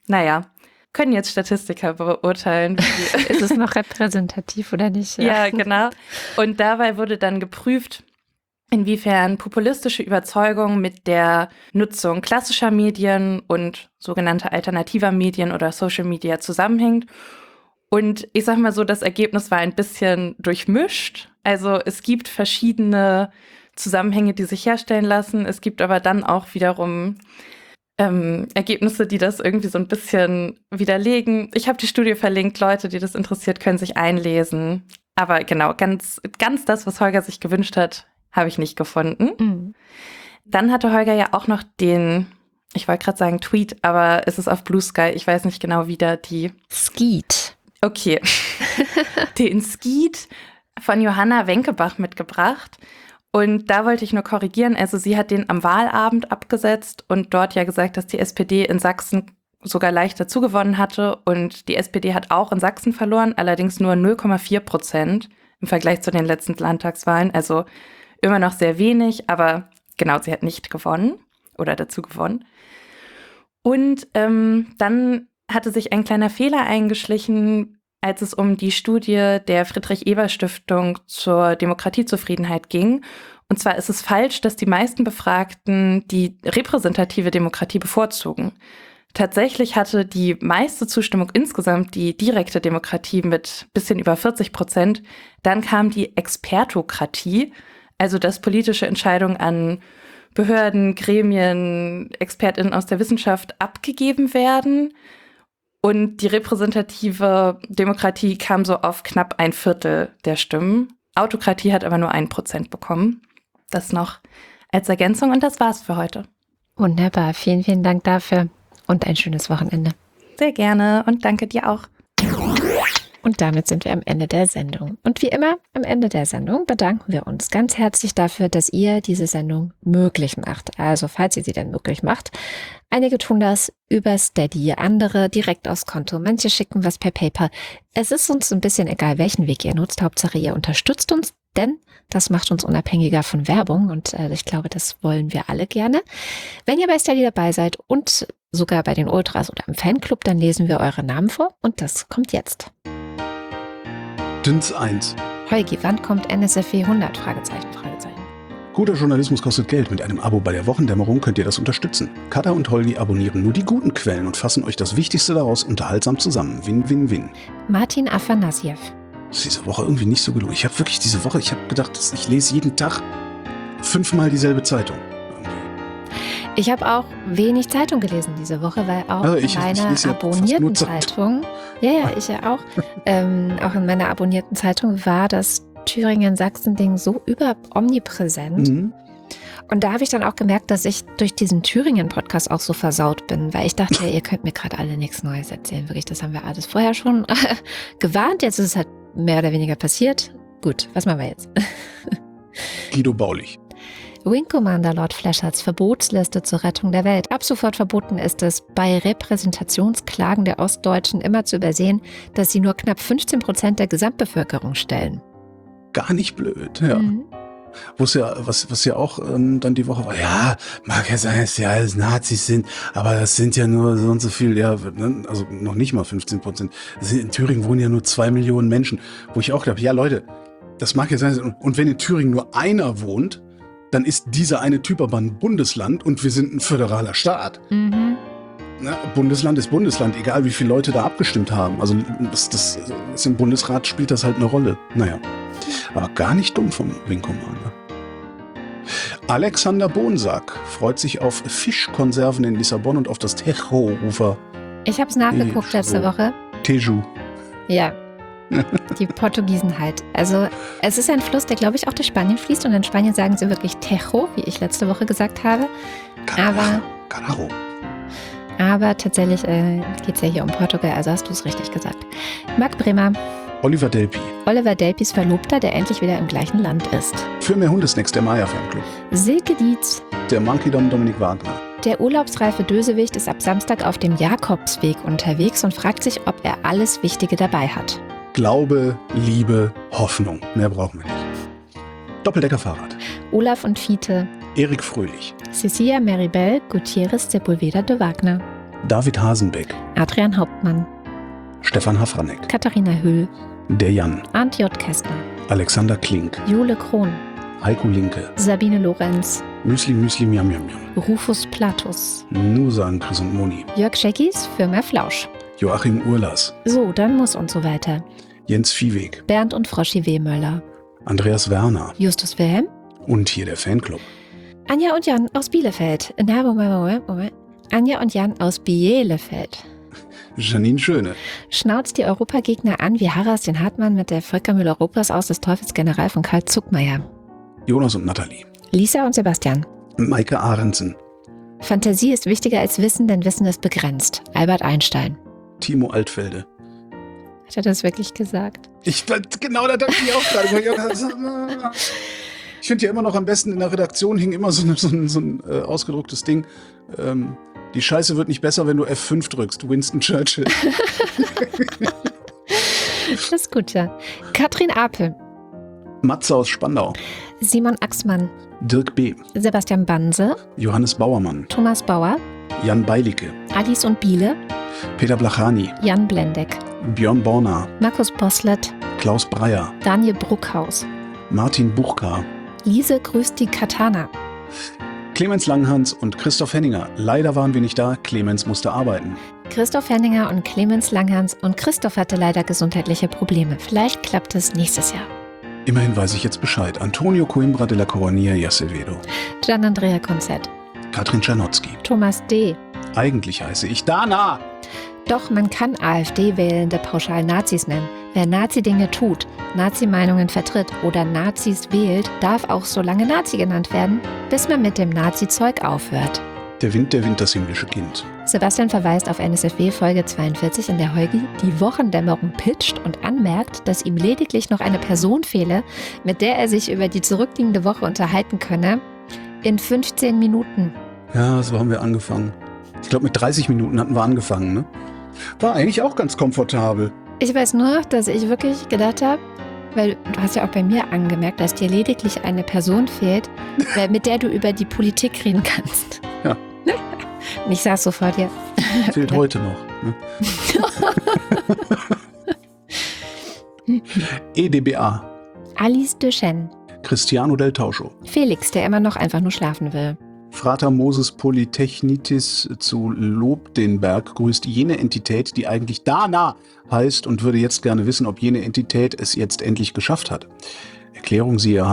können jetzt Statistiker beurteilen. Ist es noch repräsentativ oder nicht? Ja, genau. Und dabei wurde dann geprüft, inwiefern populistische Überzeugung mit der Nutzung klassischer Medien und sogenannter alternativer Medien oder Social Media zusammenhängt. Und ich sag mal so, das Ergebnis war ein bisschen durchmischt. Also es gibt verschiedene Zusammenhänge, die sich herstellen lassen. Es gibt aber dann auch wiederum Ergebnisse, die das irgendwie so ein bisschen widerlegen. Ich habe die Studie verlinkt. Leute, die das interessiert, können sich einlesen. Aber genau, ganz das, was Holger sich gewünscht hat, habe ich nicht gefunden. Mhm. Dann hatte Holger ja auch noch den ich wollte gerade sagen Tweet, aber es ist auf Blue Sky. Ich weiß nicht genau, wie da die... Skeet. Okay. Den Skeet von Johanna Wenkebach mitgebracht. Und da wollte ich nur korrigieren. Also sie hat den am Wahlabend abgesetzt und dort ja gesagt, dass die SPD in Sachsen sogar leicht dazugewonnen hatte. Und die SPD hat auch in Sachsen verloren, allerdings nur 0,4% im Vergleich zu den letzten Landtagswahlen. Also immer noch sehr wenig, aber genau, sie hat nicht gewonnen oder dazu gewonnen. Und dann hatte sich ein kleiner Fehler eingeschlichen, als es um die Studie der Friedrich-Ebert-Stiftung zur Demokratiezufriedenheit ging. Und zwar ist es falsch, dass die meisten Befragten die repräsentative Demokratie bevorzugen. Tatsächlich hatte die meiste Zustimmung insgesamt die direkte Demokratie mit bisschen über 40%. Dann kam die Expertokratie, also dass politische Entscheidungen an Behörden, Gremien, ExpertInnen aus der Wissenschaft abgegeben werden. Und die repräsentative Demokratie kam so auf knapp 1/4 der Stimmen. Autokratie hat aber nur 1% bekommen. Das noch als Ergänzung und das war's für heute. Wunderbar, vielen, vielen Dank dafür und ein schönes Wochenende. Sehr gerne und danke dir auch. Und damit sind wir am Ende der Sendung. Und wie immer am Ende der Sendung bedanken wir uns ganz herzlich dafür, dass ihr diese Sendung möglich macht. Also falls ihr sie denn möglich macht. Einige tun das über Steady, andere direkt aufs Konto, manche schicken was per PayPal. Es ist uns ein bisschen egal, welchen Weg ihr nutzt. Hauptsache ihr unterstützt uns, denn das macht uns unabhängiger von Werbung und ich glaube, das wollen wir alle gerne. Wenn ihr bei Steady dabei seid und sogar bei den Ultras oder im Fanclub, dann lesen wir eure Namen vor und das kommt jetzt. Dünns 1. Holgi, wann kommt NSFW 100? Fragezeichen. Guter Journalismus kostet Geld. Mit einem Abo bei der Wochendämmerung könnt ihr das unterstützen. Kada und Holgi abonnieren nur die guten Quellen und fassen euch das Wichtigste daraus unterhaltsam zusammen. Win, win, win. Martin Afanasiev. Das ist diese Woche irgendwie nicht so gelungen. Ich habe wirklich diese Woche, ich habe gedacht, ich lese jeden Tag 5-mal dieselbe Zeitung. Ich habe auch wenig Zeitung gelesen diese Woche, weil auch also in meiner abonnierten Zeitung, ich ja auch, auch in meiner abonnierten Zeitung war das Thüringen-Sachsen-Ding so omnipräsent. Mhm. Und da habe ich dann auch gemerkt, dass ich durch diesen Thüringen-Podcast auch so versaut bin, weil ich dachte, ihr könnt mir gerade alle nichts Neues erzählen. Wirklich, das haben wir alles vorher schon gewarnt. Jetzt ist es halt mehr oder weniger passiert. Gut, was machen wir jetzt? Guido Baulich. Wing Commander Lord Flashards Verbotsliste zur Rettung der Welt. Ab sofort verboten ist es, bei Repräsentationsklagen der Ostdeutschen immer zu übersehen, dass sie nur knapp 15% der Gesamtbevölkerung stellen. Gar nicht blöd, ja. Mhm. Was ja auch dann die Woche war, ja, mag ja sein, dass ja alles Nazis sind, aber das sind ja nur so und so viel, ja, also noch nicht mal 15%. In Thüringen wohnen ja nur 2 Millionen Menschen, wo ich auch glaube, ja Leute, das mag ja sein, und wenn in Thüringen nur einer wohnt, dann ist dieser eine Typ aber ein Bundesland und wir sind ein föderaler Staat. Mhm. Na, Bundesland ist Bundesland, egal wie viele Leute da abgestimmt haben. Also das ist im Bundesrat spielt das halt eine Rolle. Naja, aber gar nicht dumm vom Wing Commander. Alexander Bonsack freut sich auf Fischkonserven in Lissabon und auf das Tejo-Ufer. Ich habe es nachgeguckt letzte Woche. Tejo. Ja. Die Portugiesen halt. Also es ist ein Fluss, der glaube ich auch durch Spanien fließt und in Spanien sagen sie wirklich Tejo, wie ich letzte Woche gesagt habe. Carajo. Aber tatsächlich geht es ja hier um Portugal, also hast du es richtig gesagt. Marc Bremer. Oliver Delpy. Oliver Delpys Verlobter, der endlich wieder im gleichen Land ist. Für mehr Hundesnacks, der Maya-Fanclub. Silke Dietz. Der Monkey-Dom Dominik Wagner. Der urlaubsreife Dösewicht ist ab Samstag auf dem Jakobsweg unterwegs und fragt sich, ob er alles Wichtige dabei hat. Glaube, Liebe, Hoffnung. Mehr brauchen wir nicht. Doppeldeckerfahrrad. Olaf und Fiete. Erik Fröhlich. Cecilia Maribel Gutierrez Sepulveda de Wagner. David Hasenbeck. Adrian Hauptmann. Stefan Hafranek. Katharina Hüll. Der Jan. Arndt J. Kästner. Alexander Klink. Jule Krohn. Heiko Linke. Sabine Lorenz. Müsli Miam Miam Miam. Rufus Platus. Nusan Chris und Moni. Jörg Scheckis, Firma Flausch. Joachim Urlas. So, dann muss und so weiter. Jens Viehweg. Bernd und Froschi Wehmöller. Andreas Werner. Justus Wilhelm. Und hier der Fanclub. Anja und Jan aus Bielefeld. Anja und Jan aus Bielefeld. Janine Schöne. Schnauzt die Europagegner an wie Harras den Hartmann mit der Völkermüll Europas aus des Teufels General von Karl Zuckmeier. Jonas und Nathalie. Lisa und Sebastian. Maike Ahrensen. Fantasie ist wichtiger als Wissen, denn Wissen ist begrenzt. Albert Einstein. Timo Altfelde. Hat er das wirklich gesagt? Genau, da dachte ich auch gerade. Ich finde ja immer noch am besten, in der Redaktion hing immer so ein ausgedrucktes Ding. Die Scheiße wird nicht besser, wenn du F5 drückst. Winston Churchill. Das ist gut, ja. Katrin Apel. Matze aus Spandau. Simon Axmann. Dirk B. Sebastian Banse. Johannes Bauermann. Thomas Bauer. Jan Beilicke. Alice und Biele. Peter Blachani. Jan Blendeck. Björn Borner. Markus Boslett. Klaus Breyer. Daniel Bruckhaus. Martin Buchka. Lise grüßt die Katana. Clemens Langhans und Christoph Henninger. Leider waren wir nicht da. Clemens musste arbeiten. Christoph Henninger und Clemens Langhans, und Christoph hatte leider gesundheitliche Probleme. Vielleicht klappt es nächstes Jahr. Immerhin weiß ich jetzt Bescheid. Antonio Coimbra de la Coronilla y Acevedo. Gian Andrea Konzett. Katrin Czernotzki. Thomas D. Eigentlich heiße ich Dana. Doch man kann AfD-Wählende pauschal Nazis nennen. Wer Nazi-Dinge tut, Nazi-Meinungen vertritt oder Nazis wählt, darf auch so lange Nazi genannt werden, bis man mit dem Nazi-Zeug aufhört. Der Wind das himmlische Kind. Sebastian verweist auf NSFW Folge 42, in der Heugi die Wochendämmerung pitcht und anmerkt, dass ihm lediglich noch eine Person fehle, mit der er sich über die zurückliegende Woche unterhalten könne. In 15 Minuten. Ja, so haben wir angefangen. Ich glaube, mit 30 Minuten hatten wir angefangen, ne? War eigentlich auch ganz komfortabel. Ich weiß nur, dass ich wirklich gedacht habe, weil du hast ja auch bei mir angemerkt, dass dir lediglich eine Person fehlt, mit der du über die Politik reden kannst. Ja. Und ich saß so vor dir. Fehlt heute noch. Ne? EDBA. Alice Duchenne. Cristiano del Tauscho. Felix, der immer noch einfach nur schlafen will. Frater Moses Polytechnitis zu Lob den Berg grüßt jene Entität, die eigentlich Dana heißt, und würde jetzt gerne wissen, ob jene Entität es jetzt endlich geschafft hat. Erklärung siehe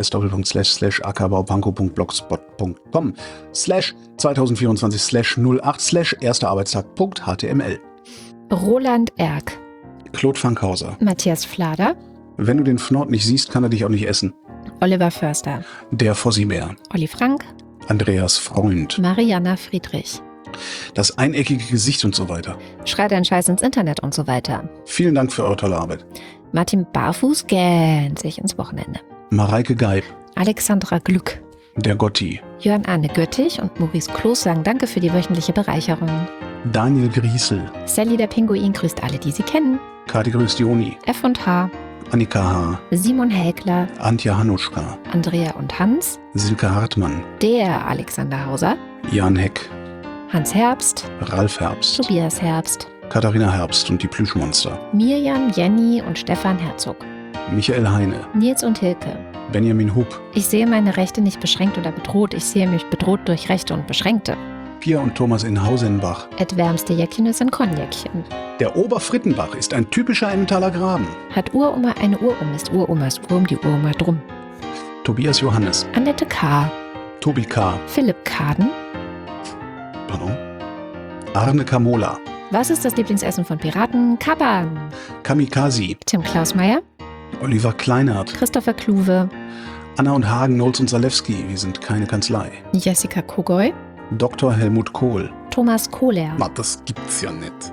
https://akbaupanko.blogspot.com/2024/08/erster-Arbeitstag.html. Roland Erck. Claude Fankhauser. Matthias Flader. Wenn du den Fnord nicht siehst, kann er dich auch nicht essen. Oliver Förster. Der Fossibär. Olli Frank. Andreas Freund. Mariana Friedrich. Das eineckige Gesicht und so weiter. Schrei deinen Scheiß ins Internet und so weiter. Vielen Dank für eure tolle Arbeit. Martin Barfuß gähnt sich ins Wochenende. Mareike Geib. Alexandra Glück. Der Gotti. Jörn Arne Göttich und Maurice Kloß sagen Danke für die wöchentliche Bereicherung. Daniel Griesel. Sally der Pinguin grüßt alle, die sie kennen. Kati grüßt Joni. F&H. Annika H. Simon Häkler. Antje Hanuschka. Andrea und Hans. Silke Hartmann. Der Alexander Hauser. Jan Heck. Hans Herbst. Ralf Herbst. Tobias Herbst. Katharina Herbst und die Plüschmonster. Mirjam, Jenny und Stefan Herzog. Michael Heine. Nils und Hilke. Benjamin Hupp. Ich sehe meine Rechte nicht beschränkt oder bedroht. Ich sehe mich bedroht durch Rechte und Beschränkte. Pia und Thomas in Hausenbach. Wärmste Jäckchen ist ein Konjäckchen. Der Oberfrittenbach ist ein typischer Emmentaler Graben. Hat Uroma eine Urum, ist Uromas Wurm die Uroma drum. Tobias Johannes. Annette K. Tobi K. Philipp Kaden. Pardon. Arne Kamola. Was ist das Lieblingsessen von Piraten? Kapern. Kamikaze. Tim Klausmeier. Oliver Kleinert. Christopher Kluwe. Anna und Hagen, Nolz und Salewski. Wir sind keine Kanzlei. Jessica Kogoy. Dr. Helmut Kohl. Thomas Kohler. Na, das gibt's ja nicht.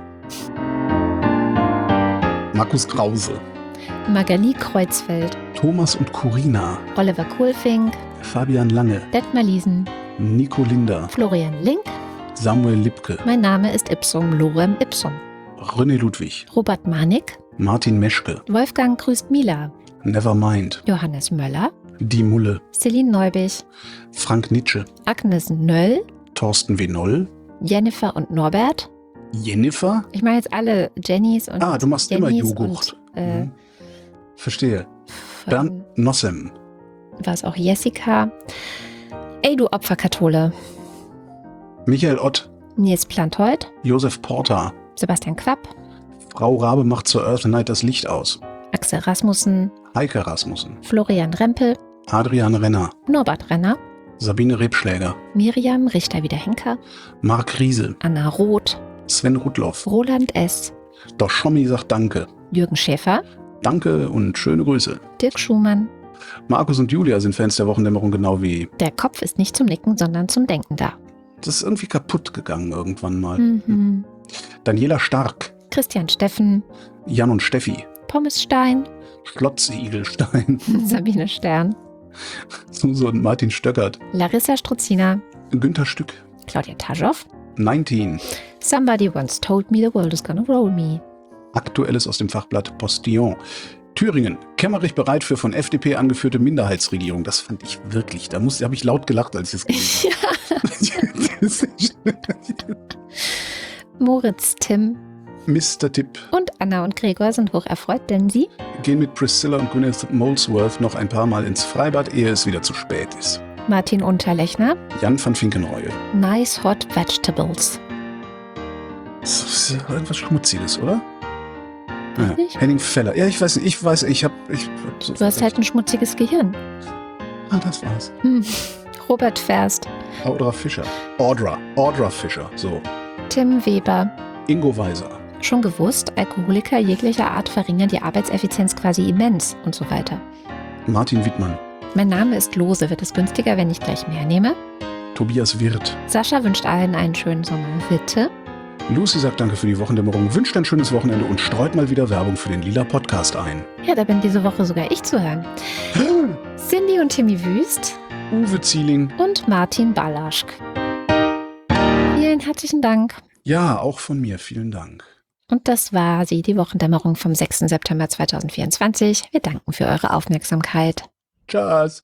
Markus Krause. Magali Kreuzfeld. Thomas und Corina. Oliver Kohlfink. Fabian Lange. Detmar Liesen. Nico Linder. Florian Link. Samuel Lipke. Mein Name ist Ipsum Lorem Ipsum. René Ludwig. Robert Manik. Martin Meschke. Wolfgang grüßt Mila. Nevermind. Johannes Möller. Die Mulle. Celine Neubich. Frank Nitsche. Agnes Nöll. Thorsten W. Noll. Jennifer und Norbert. Jennifer? Ich meine jetzt alle Jennys und Du machst immer Jennys Joghurt. Und, Verstehe. Bernd Nossem. war es auch Jessica. Ey, du Opferkathole. Michael Ott. Nils Plantold. Josef Porter. Sebastian Quapp. Frau Rabe macht zur Earth Night das Licht aus. Axel Rasmussen. Heike Rasmussen. Florian Rempel. Adrian Renner. Norbert Renner. Sabine Rebschläger. Miriam Richter-Wiederhenker. Marc Riese. Anna Roth. Sven Rudloff. Roland S. Doch Schommi sagt Danke. Jürgen Schäfer. Danke und schöne Grüße. Dirk Schumann. Markus und Julia sind Fans der Wochendämmerung genau wie... Der Kopf ist nicht zum Nicken, sondern zum Denken da. Das ist irgendwie kaputt gegangen irgendwann mal. Mhm. Daniela Stark, Christian Steffen, Jan und Steffi, Pommes Stein, Schlotz-Igelstein, Sabine Stern, Susan und Martin Stöckert, Larissa Struzina, Günther Stück, Claudia Taschow, 19. Somebody once told me the world is gonna roll me. Aktuelles aus dem Fachblatt Postillon. Thüringen. Kemmerich bereit für von FDP angeführte Minderheitsregierung. Das fand ich wirklich. Da habe ich laut gelacht, als ich es gelesen habe. Moritz, Tim Mr. Tipp. und Anna und Gregor sind hocherfreut, denn sie Gehen mit Priscilla und Gwyneth Molesworth noch ein paar Mal ins Freibad, ehe es wieder zu spät ist. Martin Unterlechner, Jan van Finkenreue. Nice Hot Vegetables. Das ist etwas Schmutziges, oder? Ja. Nicht? Henning Feller. Ja, ich weiß nicht. Ich hab so Du hast halt ein schmutziges Gehirn. das war's. Robert Ferst, Audra Fischer. Audra Fischer. So. Tim Weber. Ingo Weiser. Schon gewusst, Alkoholiker jeglicher Art verringern die Arbeitseffizienz quasi immens und so weiter. Martin Wittmann. Mein Name ist Lose. Wird es günstiger, wenn ich gleich mehr nehme? Tobias Wirth. Sascha wünscht allen einen schönen Sommer. Bitte. Lucy sagt danke für die Wochendämmerung, wünscht ein schönes Wochenende und streut mal wieder Werbung für den Lila Podcast ein. Ja, da bin diese Woche sogar ich zu hören. Cindy und Timmy Wüst Uwe Zieling. und Martin Ballaschk. Vielen herzlichen Dank. Ja, auch von mir. Vielen Dank. Und das war sie, die Wochendämmerung vom 6. September 2024. Wir danken für eure Aufmerksamkeit. Tschüss.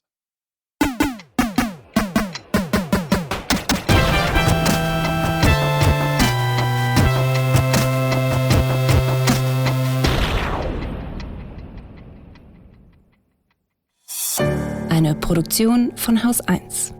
Eine Produktion von Haus 1.